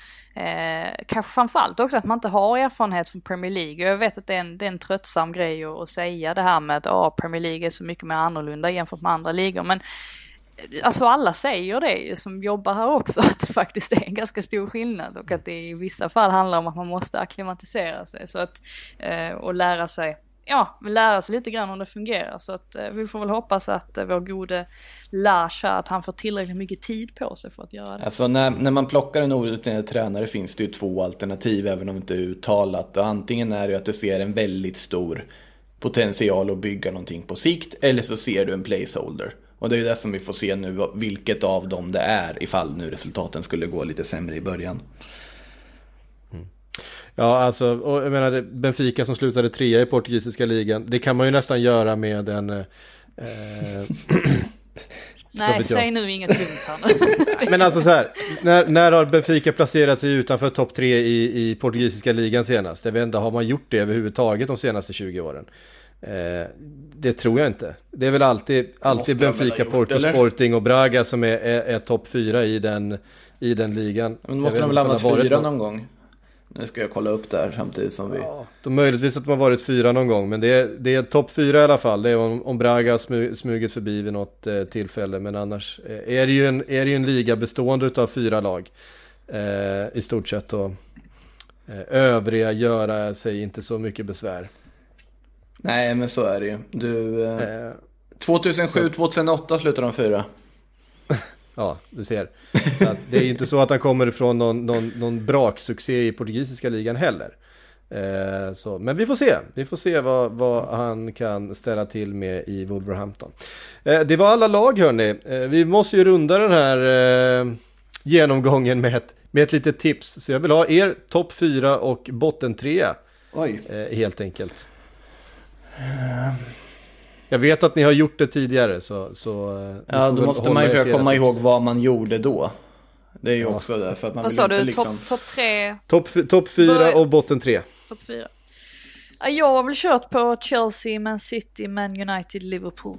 Eh, kanske framförallt också att man inte har erfarenhet från Premier League. Jag vet att det är en, det är en tröttsam grej att, att säga det här med att ah, Premier League är så mycket mer annorlunda jämfört med andra ligor, men alltså alla säger det ju som jobbar här också, att det faktiskt är en ganska stor skillnad, och att det i vissa fall handlar om att man måste akklimatisera sig så att, eh, och lära sig ja, lära sig lite grann om det fungerar. Så att eh, vi får väl hoppas att eh, vår gode Lars, att han får tillräckligt mycket tid på sig för att göra det. Alltså när, när man plockar en orutinerad tränare finns det ju två alternativ, även om det inte är uttalat. Och antingen är det att du ser en väldigt stor potential att bygga någonting på sikt, eller så ser du en placeholder. Och det är ju det som vi får se nu, vilket av dem det är ifall nu resultaten skulle gå lite sämre i början. Mm. Ja, alltså, och jag menar Benfica som slutade trea i portugisiska ligan, det kan man ju nästan göra med en eh, nej, säg nu inget dumt här. Men alltså så här, när, när har Benfica placerat sig utanför topp tre i, i portugisiska ligan senast? Jag vet inte, har man gjort det överhuvudtaget de senaste tjugo åren? Eh, det tror jag inte. Det är väl alltid, alltid Benfica, gjort, Porto, eller? Sporting och Braga som är, är, är topp fyra i den, i den ligan. Men måste de väl ha varit fyra någon gång? Nu ska jag kolla upp där samtidigt som vi... Ja, de möjligtvis att de har varit fyra någon gång. Men det är, det är topp fyra i alla fall. Det är om, om Braga smug, smugit förbi vid något eh, tillfälle. Men annars eh, är det ju en, är det ju en liga bestående av fyra lag. Eh, I stort sett. Och eh, övriga göra sig inte så mycket besvär. Nej, men så är det ju. Du, eh, eh, tjugohundrasju tjugohundraåtta slutade de fyra. Ja, du ser. Så att det är ju inte så att han kommer ifrån någon, någon, någon braksuccé i portugisiska ligan heller. Eh, så, men vi får se. Vi får se vad, vad han kan ställa till med i Wolverhampton. Eh, det var alla lag, hörni. Eh, vi måste ju runda den här eh, genomgången med ett, med ett litet tips. Så jag vill ha er topp fyra och botten tre. Oj. Eh, helt enkelt. Jag vet att ni har gjort det tidigare, så, så ja, då måste man ju försöka komma ihåg vad man gjorde då. Det är ju ja. också det, för att man vad vill sa inte du? liksom... Topp top tre? Topp top fyra Bör... och botten tre. Topp fyra. Jag har väl kört på Chelsea, Man City, Man United, Liverpool.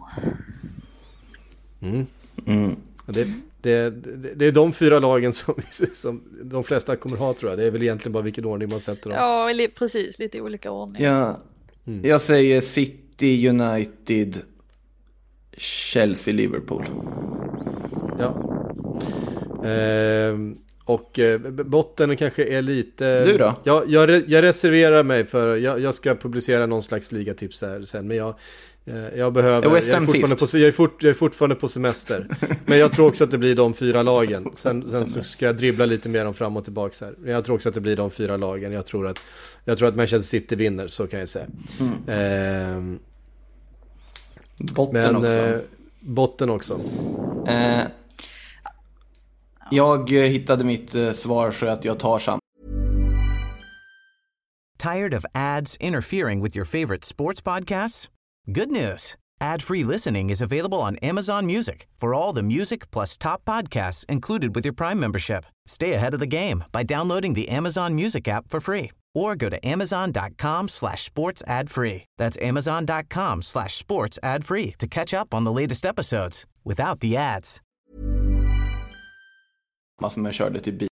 Mm. Mm. Det, det, det, det är de fyra lagen som, som de flesta kommer ha, tror jag. Det är väl egentligen bara vilken ordning man sätter dem. Ja, precis. Lite olika ordning. Ja. Mm. Jag säger City, United, Chelsea, Liverpool. Ja. Ehm, och eh, botten kanske är lite... Du då? Jag, jag, jag reserverar mig för... Jag, jag ska publicera någon slags ligatips där sen. Men jag, jag behöver... Jag är, fortfarande på, jag, är fort, jag är fortfarande på semester. Men jag tror också att det blir de fyra lagen. Sen, sen så ska jag dribbla lite mer om fram och tillbaka här. Jag tror också att det blir de fyra lagen. Jag tror att, jag tror att Manchester City vinner, så kan jag säga. Mm. Ehm, botten men, också. Eh, botten också. Eh, jag hittade mitt eh, svar så att jag tar sam. Tired of ads interfering with your favorite sports podcasts? Good news. Ad-free listening is available on Amazon Music for all the music plus top podcasts included with your Prime membership. Stay ahead of the game by downloading the Amazon Music app for free or go to amazon.com slash sports ad free. That's amazon.com slash sports ad free to catch up on the latest episodes without the ads. Som jag körde till bil.